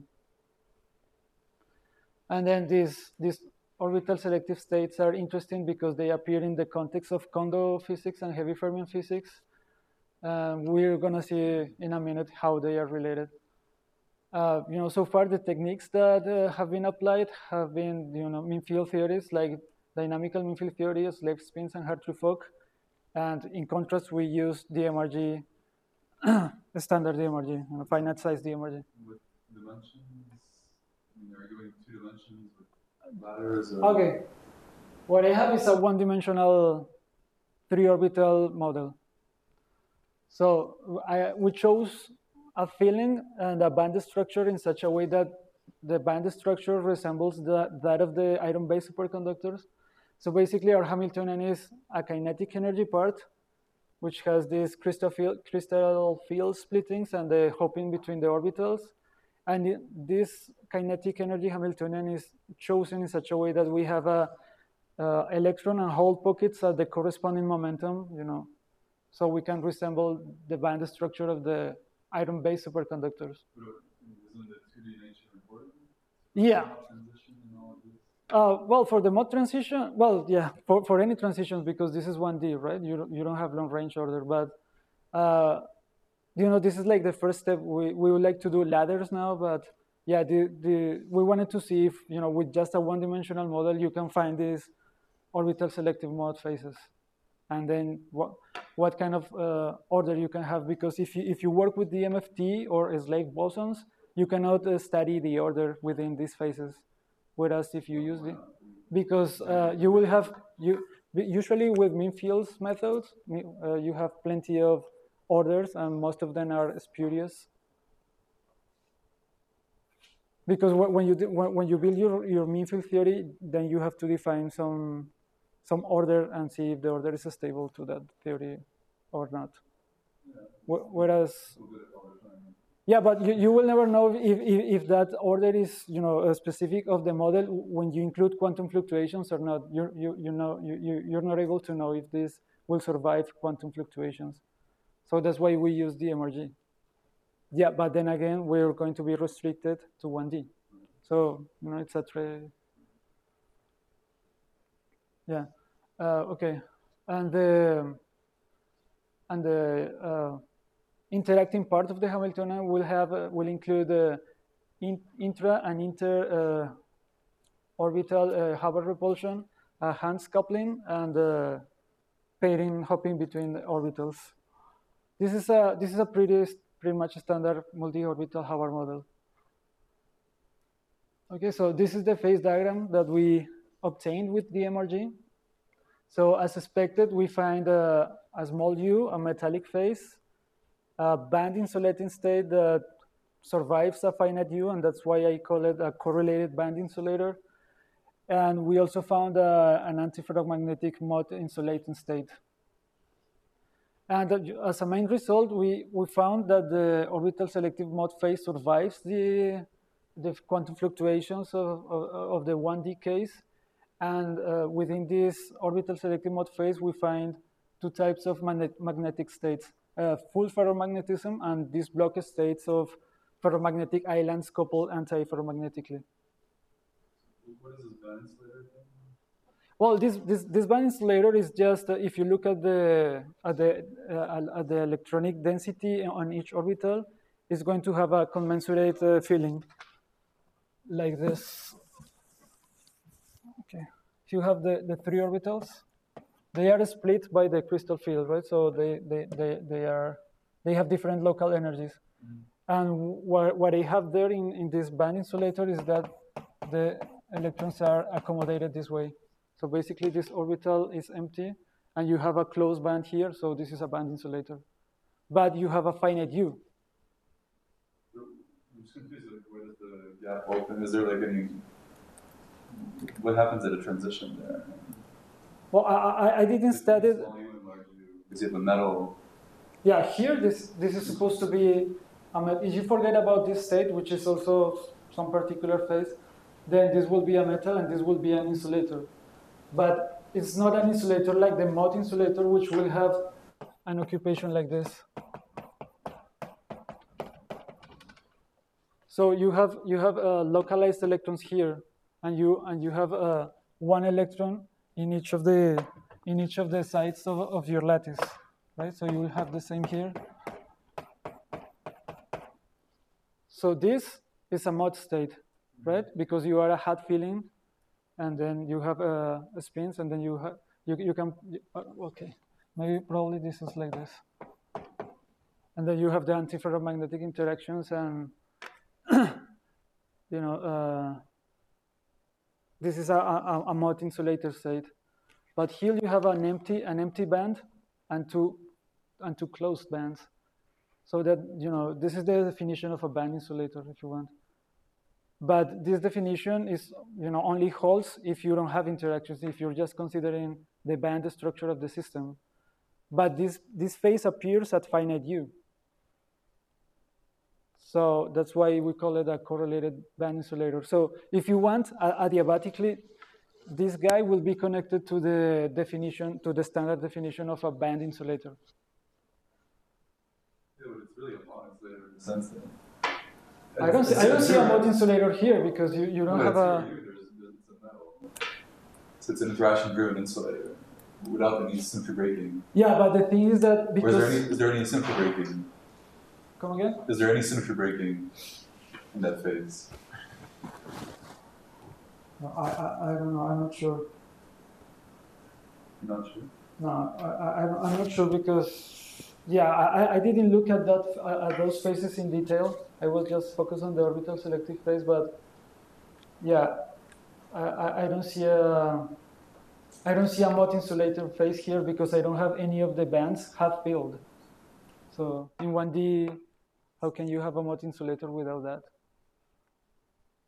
And then these, these orbital selective states are interesting because they appear in the context of Kondo physics and heavy fermion physics. Um, we're gonna see in a minute how they are related. Uh, you know, so far the techniques that uh, have been applied have been, you know, mean field theories like dynamical mean field theory, slave spins, and Hartree-Fock. And in contrast, we use D M R G, standard D M R G, you know, finite size D M R G. With dimensions, I mean, are you going two dimensions with ladders? Or... Okay, what I have is a one-dimensional three-orbital model. So I, we chose a filling and a band structure in such a way that the band structure resembles the, that of the iron-based superconductors. So basically our Hamiltonian is a kinetic energy part, which has these crystal field, crystal field splittings and the hopping between the orbitals. And this kinetic energy Hamiltonian is chosen in such a way that we have a, a electron and hole pockets at the corresponding momentum, you know, so we can resemble the band structure of the iron-based superconductors. Isn't the two D nature important? Yeah. Transition and all of this? Uh, well, for the mode transition, well, yeah, for, for any transitions, because this is one D, right? You, you don't have long range order, but, uh, you know, this is like the first step. We, we would like to do ladders now, but yeah, the, the, we wanted to see if, you know, with just a one-dimensional model, you can find these orbital selective mode phases. And then what, what kind of uh, order you can have, because if you, if you work with the M F T or slave bosons, you cannot uh, study the order within these phases. Whereas if you use the, because uh, you will have, you usually with mean fields methods, uh, you have plenty of orders and most of them are spurious. because when you when you build your your mean field theory, then you have to define some some order and see if the order is stable to that theory or not. Yeah. Whereas, yeah, but you, you will never know if, if, if that order is, you know, specific of the model when you include quantum fluctuations or not. You you you know you, you you're not able to know if this will survive quantum fluctuations. So that's why we use the M R G. Yeah, but then again, we're going to be restricted to one D. So, you know, it's a trade. Yeah. Uh, okay. And the and the uh, interacting part of the Hamiltonian will have uh, will include uh, in, intra and inter uh, orbital uh, Hubbard repulsion, uh, Hans coupling, and uh, pairing hopping between orbitals. This is a this is a pretty pretty much standard multi-orbital Hubbard model. Okay, so this is the phase diagram that we obtained with the M R G. So as expected, we find a, a small u, a metallic phase, a band insulating state that survives a finite u, and that's why I call it a correlated band insulator. And we also found a, an antiferromagnetic mode insulating state. And as a main result, we, we found that the orbital selective mode phase survives the, the quantum fluctuations of, of, of the one D case. And uh, within this orbital selective mode phase, we find two types of magnet magnetic states, uh, full ferromagnetism and these block states of ferromagnetic islands coupled anti-ferromagnetically. What is this band insulator again? Well, this this this band insulator is just uh, if you look at the at the uh, at the electronic density on each orbital, it's going to have a commensurate uh, filling, like this. Okay, if you have the the three orbitals, they are split by the crystal field, right? So they they they they are they have different local energies, mm-hmm. And what what they have there in in this band insulator is that the electrons are accommodated this way. So basically, this orbital is empty, and you have a closed band here. So this is a band insulator, but you have a finite U. I'm just confused. Like, where does the gap open? Is there like any? What happens at a transition there? Well, I I, I didn't study it. Because you have a metal. Yeah, here this this is supposed to be. Um, if you forget about this state, which is also some particular phase, then this will be a metal and this will be an insulator. But it's not an insulator like the mode insulator, which will have an occupation like this. So you have you have uh, localized electrons here, and you and you have uh, one electron in each of the in each of the sides of, of your lattice, right? So you will have the same here. So this is a mode state, right? Because you are a hat filling. And then you have uh, spins, and then you have you you can uh, okay, maybe probably this is like this, and then you have the antiferromagnetic interactions, and you know uh, this is a, a, a mode insulator state, but here you have an empty an empty band and two and two closed bands, so that you know this is the definition of a band insulator if you want. But this definition is, you know, only holds if you don't have interactions, if you're just considering the band structure of the system. But this, this phase appears at finite U. So that's why we call it a correlated band insulator. So if you want, adiabatically, this guy will be connected to the definition, to the standard definition of a band insulator. Yeah, but it's really a mode insulator in the sense that I don't see, I don't see a mode insulator here because you, you don't no, have a... There's, there's a metal. So it's an interaction-driven insulator without any symmetry breaking. Yeah, but the thing is that because... Or is there any, is there any symmetry breaking? Come again? Is there any symmetry breaking in that phase? No, I, I, I don't know, I'm not sure. You're not sure? No, I, I, I'm not sure because... Yeah, I, I didn't look at that at those phases in detail. I was just focused on the orbital selective phase, but yeah, I, I don't see a I don't see a mode insulator phase here because I don't have any of the bands half filled. So in one D, how can you have a mode insulator without that?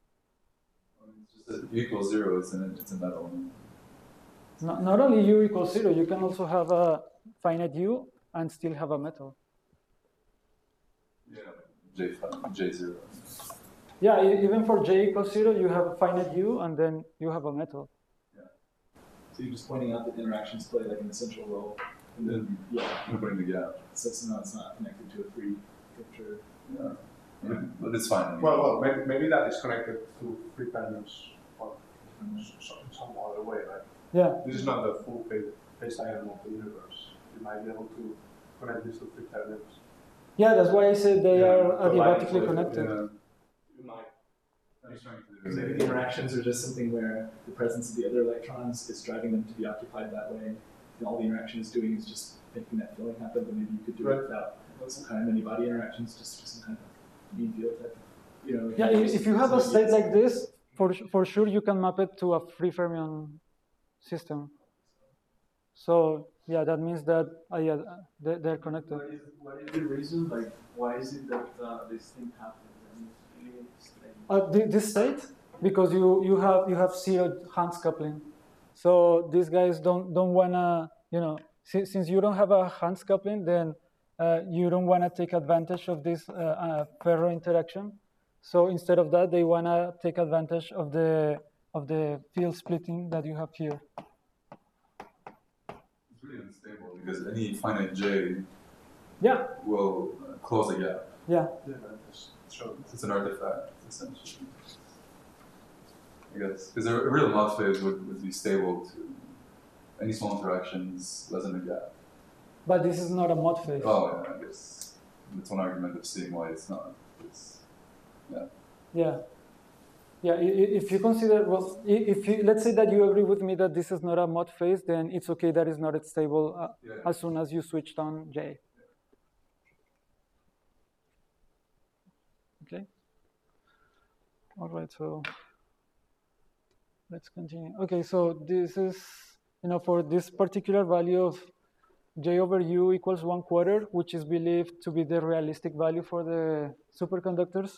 U equals zero, it's, an, it's a metal. Not, not only U equals zero, you can also have a finite U and still have a metal. Yeah, J, J zero. Yeah, even for J equals zero, you have a finite U and then you have a metal. Yeah. So you're just pointing out that interactions play like an essential role. And then, yeah. I'm putting the gap. So it's not, it's not connected to a free picture. Yeah. Yeah. But it's fine. Well, well, maybe, maybe that is connected to free fermions or in some, some other way, right? Yeah. This is not the full phase, phase diagram of the universe. You might be able to connect this to free fermions. Yeah, that's why I said they Yeah, are but adiabatically like, connected. Yeah. You might. I'm trying to So do maybe the interactions are just something where the presence of the other electrons is driving them to be occupied that way. And all the interaction is doing is just making that feeling happen, but maybe you could do Right. it without some kind of many body interactions, just, just some kind of mean field type of, you know. Yeah, if, if you have a so state it's- like this, for, for sure you can map it to a free fermion system. So yeah, that means that uh, yeah, they, they're connected. What is, what is the reason? Like, why is it that uh, this thing happens? And it's really strange. Uh, th- this state, because you, you have you have zero Hans coupling, so these guys don't don't wanna, you know, since, since you don't have a Hans coupling, then uh, you don't wanna take advantage of this uh, uh, ferro interaction. So instead of that, they wanna take advantage of the of the field splitting that you have here. It's really unstable because any finite J Yeah, will uh, close the gap. yeah. Yeah, that's true. It's an artifact, essentially. I guess. Because a real Mott phase would, would be stable to any small interactions less than a gap. But this is not a mod phase. Oh, yeah, I guess. That's one argument of seeing why it's not. It's, yeah. Yeah. Yeah, i- i- if you consider, well, i- if you, let's say that you agree with me that this is not a mod phase, then it's okay that it's not stable uh, Yeah. as soon as you switched on J. Okay. All right, so let's continue. Okay, so this is, you know, for this particular value of J over U equals one quarter, which is believed to be the realistic value for the superconductors.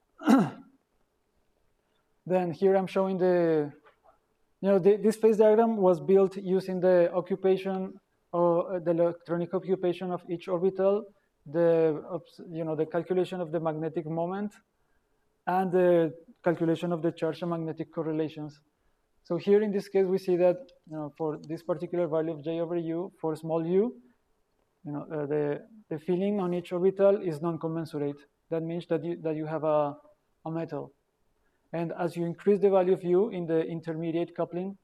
Then here I'm showing the, you know, the, this phase diagram was built using the occupation or the electronic occupation of each orbital, the, you know, the calculation of the magnetic moment, and the calculation of the charge and magnetic correlations. So here in this case, we see that, you know, for this particular value of J over U, for small u, you know, uh, the, the filling on each orbital is non-commensurate. That means that you, that you have a, a metal. And as you increase the value of U in the intermediate coupling,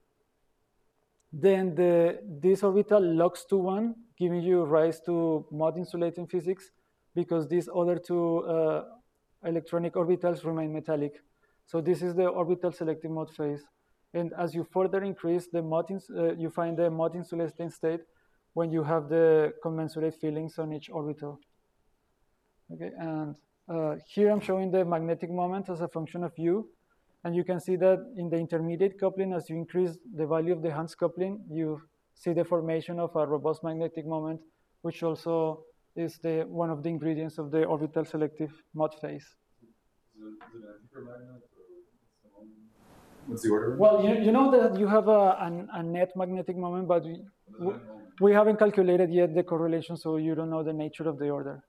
then the, this orbital locks to one, giving you rise to Mott insulating physics, because these other two uh, electronic orbitals remain metallic. So this is the orbital selective Mott phase. And as you further increase the Mott, uh, you find the Mott insulating state when you have the commensurate fillings on each orbital. Okay, and uh, here I'm showing the magnetic moment as a function of U. And you can see that in the intermediate coupling, as you increase the value of the Hans coupling, you see the formation of a robust magnetic moment, which also is the, one of the ingredients of the orbital selective Mott phase. Is it, is it an antiferromagnet or what's the order? Well, you, you know that you have a, an, a net magnetic moment, but we, we, we haven't calculated yet the correlation, so you don't know the nature of the order.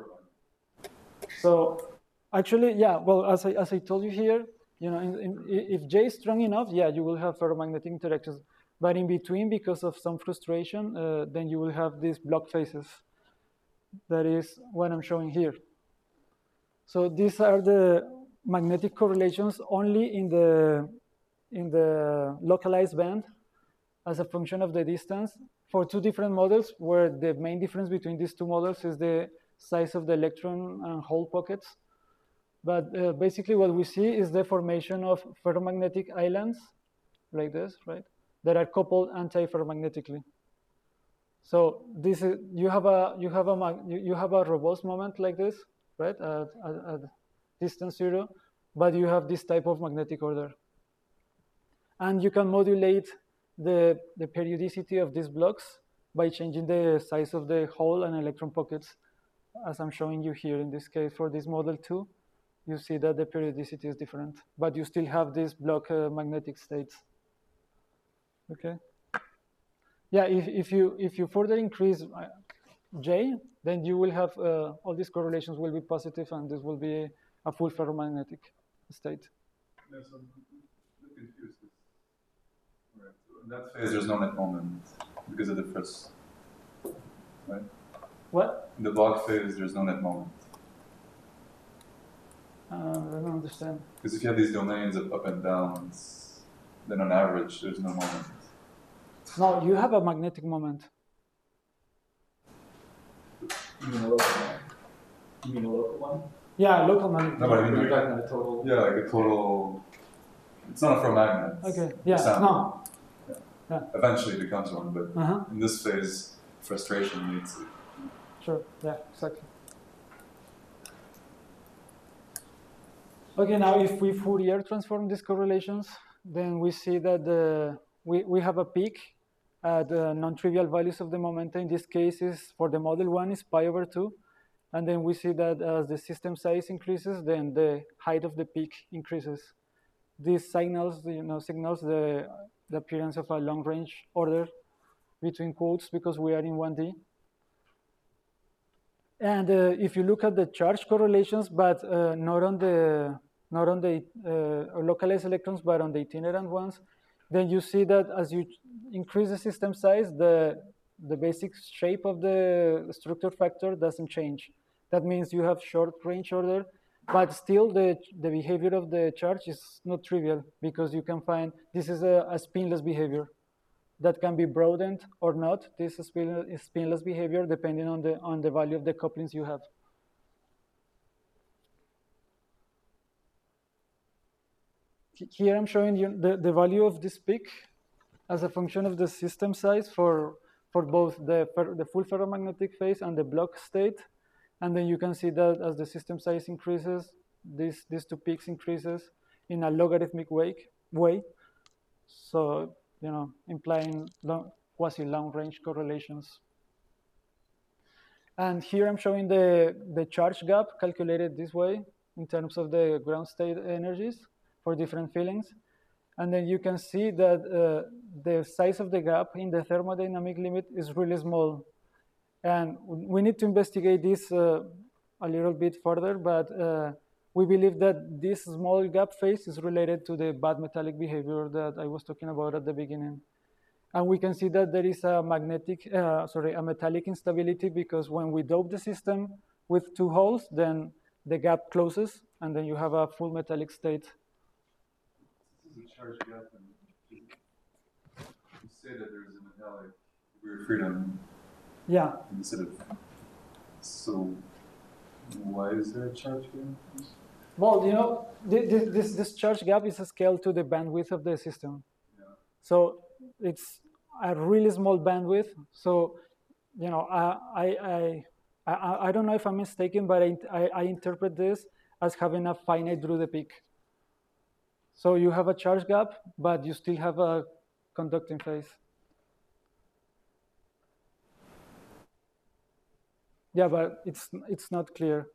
So actually, yeah, well, as I, as I told you here, you know, in, in, if J is strong enough, yeah, you will have ferromagnetic interactions. But in between, because of some frustration, uh, then you will have these block phases. That is what I'm showing here. So these are the magnetic correlations only in the, in the localized band as a function of the distance for two different models, where the main difference between these two models is the size of the electron and hole pockets. But uh, basically what we see is the formation of ferromagnetic islands like this, right? That are coupled anti-ferromagnetically. So this is, you have a you have a you have a robust moment like this, right? At, at, at distance zero, but you have this type of magnetic order. And you can modulate the the periodicity of these blocks by changing the size of the hole and electron pockets, as I'm showing you here in this case for this model two. you see that the periodicity is different, but you still have these block uh, magnetic states. Okay. Yeah, if, if you if you further increase uh, J, then you will have uh, all these correlations will be positive, and this will be a full ferromagnetic state. Yeah, so I'm confused. Right. So in that phase, there's no net moment because of the first, right? What? In the block phase, there's no net moment. Uh, I don't understand. Because if you have these domains of up and downs, then on average, there's no moment. No, you have a magnetic moment. You mean a local one? You mean a local one? Yeah, local magnetic. No, but I mean, You're like, talking about a total. yeah, like a total. It's not a ferromagnet. Okay. Yeah. Sound. No. Eventually, it becomes one, but Uh huh. in this phase, frustration leads it. Sure. Yeah. Exactly. Okay. Now, if we Fourier transform these correlations, then we see that the we we have a peak at uh, non-trivial values of the momenta. In this case, is for the model one is pi over two, and then we see that as the system size increases, then the height of the peak increases. These signals, you know, signals the the appearance of a long-range order between quotes because we are in one D. And uh, if you look at the charge correlations, but uh, not on the not on the uh, localized electrons, but on the itinerant ones, then you see that as you increase the system size, the the basic shape of the structure factor doesn't change. That means you have short range order, but still the the behavior of the charge is not trivial because you can find this is a, a spinless behavior that can be broadened or not. This is spin, spinless behavior depending on the on the value of the couplings you have. Here I'm showing you the, the value of this peak as a function of the system size for for both the the full ferromagnetic phase and the block state, and then you can see that as the system size increases, these these two peaks increases in a logarithmic way way. So, you know, implying long, quasi long range correlations. And here I'm showing the, the charge gap calculated this way in terms of the ground state energies for different fillings. And then you can see that uh, the size of the gap in the thermodynamic limit is really small. And we need to investigate this uh, a little bit further, but uh, we believe that this small gap phase is related to the bad metallic behavior that I was talking about at the beginning. And we can see that there is a magnetic, uh, sorry, a metallic instability because when we dope the system with two holes, then the gap closes and then you have a full metallic state. This is a charge gap, and you say that there's a metallic degree of freedom. Yeah. Instead of, so why is there a charge gap? Well, you know, this, this, this charge gap is a scale to the bandwidth of the system. Yeah. So it's a really small bandwidth. So, you know, I, I, I, I don't know if I'm mistaken, but I, I, I interpret this as having a finite Drude peak. So you have a charge gap, but you still have a conducting phase. Yeah, but it's it's not clear.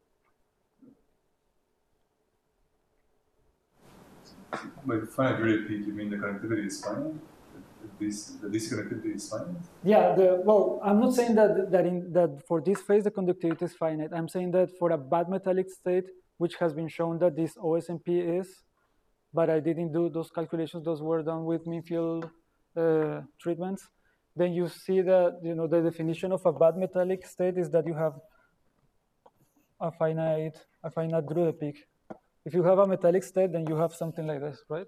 By finite Drude peak, you mean the connectivity is finite? This, the D C connectivity is finite? Yeah, the, well, I'm not saying that that in that for this phase the conductivity is finite. I'm saying that for a bad metallic state, which has been shown that this O S M P is, but I didn't do those calculations. Those were done with mean field uh, treatments. Then you see that, you know, the definition of a bad metallic state is that you have a finite a finite Drude peak. If you have a metallic state, then you have something like this, right?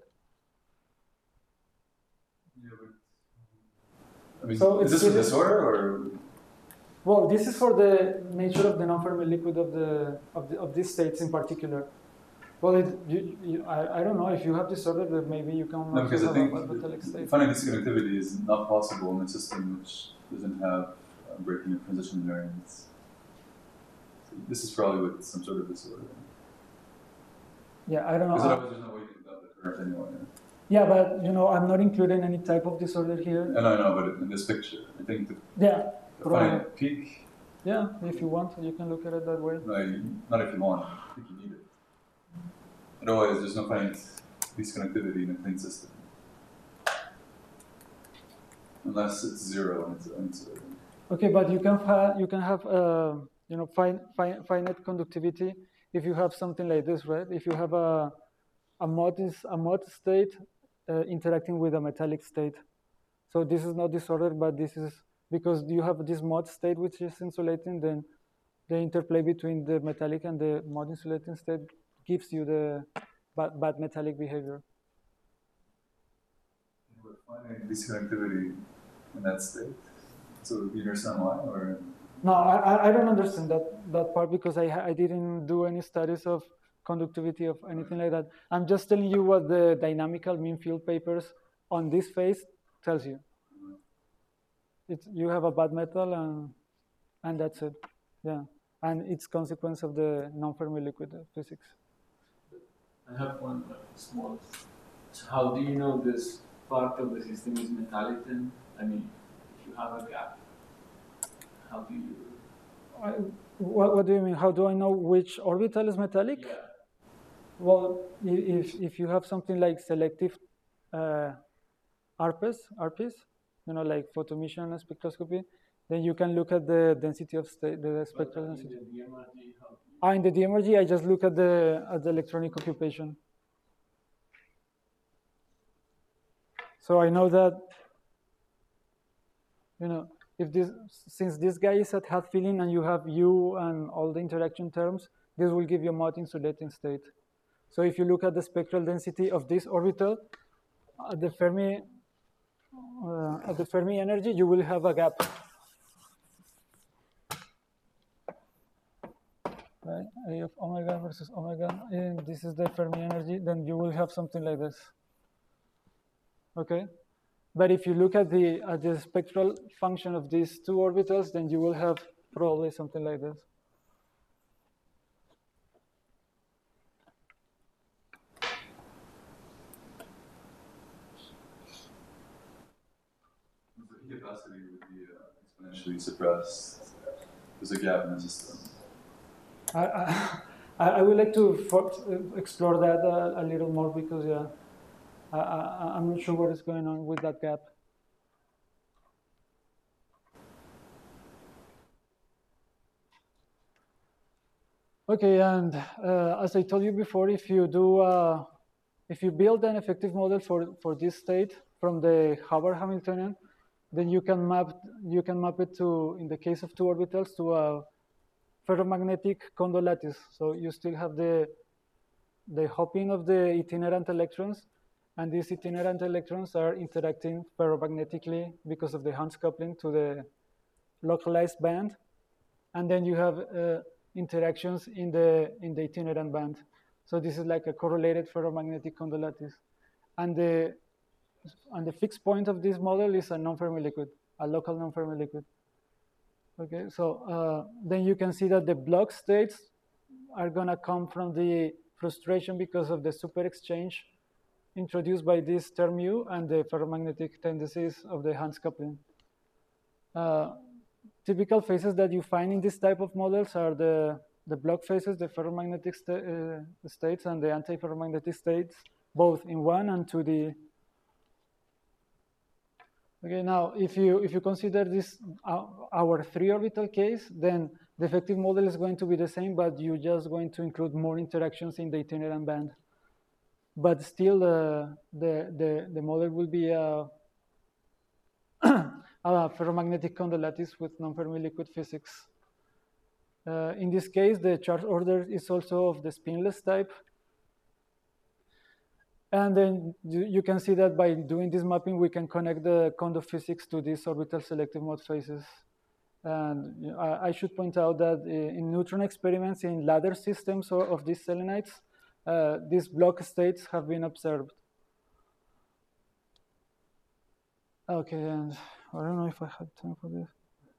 Yeah, but I mean, So is it's this a really- disorder or? Well, this is for the nature of the non-Fermi liquid of the of, the, of these states in particular. Well, it, you, you, I, I don't know if you have disorder, then maybe you can No, because I have think a bad metallic state. finite D C connectivity is not possible in a system which doesn't have uh, breaking of transition invariants. So this is probably with some sort of disorder. Yeah, I don't know. Because Uh, otherwise there's no way you can dump the current anyway. yeah, but you know, I'm not including any type of disorder here. And I know, but in this picture, I think the, Yeah, the finite peak, yeah. If you want, you can look at it that way. no, not if you want, I think you need it. Otherwise, there's no finite disconnectivity in a clean system. Unless it's zero and it's, and it's okay, but you can have you can have uh, you know fin fin finite conductivity if you have something like this, right? If you have a a mod is a mod state uh, interacting with a metallic state. So this is not disordered, but this is because you have this mod state which is insulating. Then the interplay between the metallic and the mod insulating state gives you the bad, bad metallic behavior. With finite disconnectivity in that state. So you understand why, or? No, I I don't understand that that part because I I didn't do any studies of conductivity of anything like that. I'm just telling you what the dynamical mean field papers on this phase tells you. It's you have a bad metal and and that's it. Yeah, and it's consequence of the non-Fermi liquid physics. I have one uh, small. So how do you know this part of the system is metallic then? I mean, if you have a gap, how do you? I, what, what do you mean? How do I know which orbital is metallic? Yeah. Well, if if you have something like selective uh, R P S, R P S, you know, like photoemission spectroscopy, then you can look at the density of state, the spectral But in density. the D M R G, how do you? Ah, in the D M R G, I just look at the at the electronic occupation. So I know that, you know, if this since this guy is at hat filling and you have U and all the interaction terms, this will give you a mod insulating state. So if you look at the spectral density of this orbital, at the Fermi uh, at the Fermi energy, you will have a gap. Right, A of omega versus omega, and this is the Fermi energy, then you will have something like this. Okay, but if you look at the at the spectral function of these two orbitals, then you will have probably something like this. The heat capacity would be uh, exponentially suppressed. There's a gap in the system. I, I, I would like to for, explore that a, a little more because yeah, I, I, I'm not sure what is going on with that gap. Okay, and uh, as I told you before, if you do, uh, if you build an effective model for for this state from the Hubbard Hamiltonian, then you can map you can map it to, in the case of two orbitals, to a ferromagnetic Kondo lattice. So you still have the the hopping of the itinerant electrons, and these itinerant electrons are interacting ferromagnetically because of the Hans coupling to the localized band, and then you have uh, interactions in the in the itinerant band. So this is like a correlated ferromagnetic Kondo lattice, and the and the fixed point of this model is a non-Fermi liquid, a local non-Fermi liquid. Okay, so uh, then you can see that the block states are gonna come from the frustration because of the super exchange introduced by this term mu and the ferromagnetic tendencies of the Hans coupling. Uh, typical phases that you find in this type of models are the, the block phases, the ferromagnetic sta uh, states and the anti-ferromagnetic states, both in one and two D. Okay, now if you if you consider this uh, our three orbital case, then the effective model is going to be the same, but you're just going to include more interactions in the itinerant band. But still, uh, the the the model will be a, a ferromagnetic Kondo lattice with non-Fermi liquid physics. Uh, in this case, the charge order is also of the spinless type. And then you, you can see that by doing this mapping, we can connect the Kondo physics to these orbital selective mode phases. And you know, I, I should point out that in neutron experiments in ladder systems of, of these selenites, uh, these block states have been observed. Okay, and I don't know if I have time for this.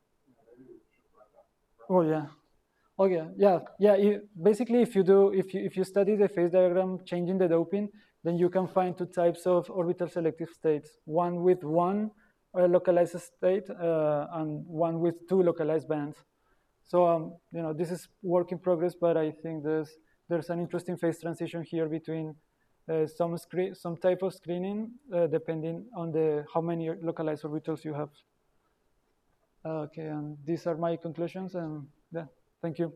Oh yeah. Okay, yeah, yeah. It, basically, if you do, if you if you study the phase diagram changing the doping, then you can find two types of orbital selective states: one with one uh, localized state uh, and one with two localized bands. So um, you know, this is work in progress, but I think there's there's an interesting phase transition here between uh, some screen, some type of screening, uh, depending on the how many localized orbitals you have. Okay, and these are my conclusions, and yeah, thank you.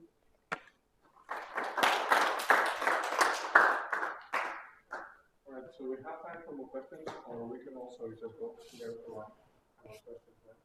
All right, so we have time for more questions, or we can also just go together for one more questions, right?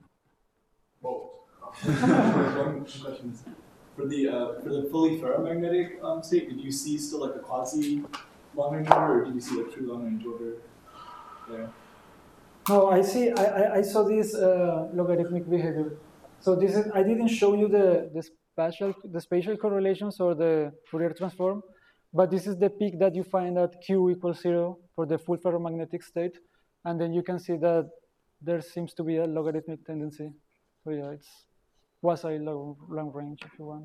Both. One question is, for the uh, for the fully ferromagnetic um, state, did you see still like a quasi long range order, or did you see a true long range order there? No, I see. I, I, I saw this uh, logarithmic behavior. So this is. I didn't show you the the spatial the spatial correlations or the Fourier transform, but this is the peak that you find at Q equals zero for the full ferromagnetic state, and then you can see that there seems to be a logarithmic tendency. So yeah, it's quasi long, long range if you want.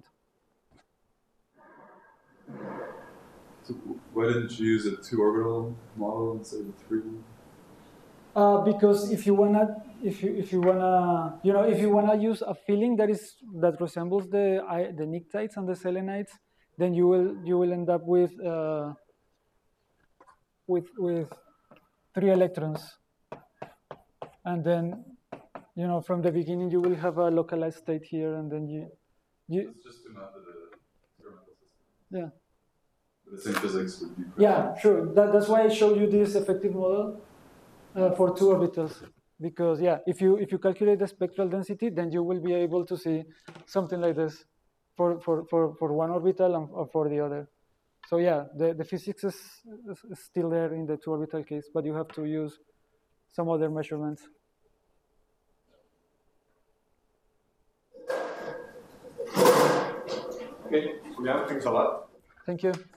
So why didn't you use a two orbital model instead of a three? Uh, because if you wanna, if you if you wanna, you know, if you wanna use a filling that is that resembles the I, the pnictides and the selenites, then you will you will end up with uh, with with three electrons, and then you know from the beginning you will have a localized state here, and then you you. It's just to map the experimental system. Yeah. The same physics would be. Yeah, sure. That, that's why I showed you this effective model. Uh, for two orbitals, because yeah, if you if you calculate the spectral density, then you will be able to see something like this for for for, for one orbital and or for the other. So yeah, the, the physics is, is, is still there in the two orbital case, but you have to use some other measurements. Okay, Julian, thanks a lot. Thank you.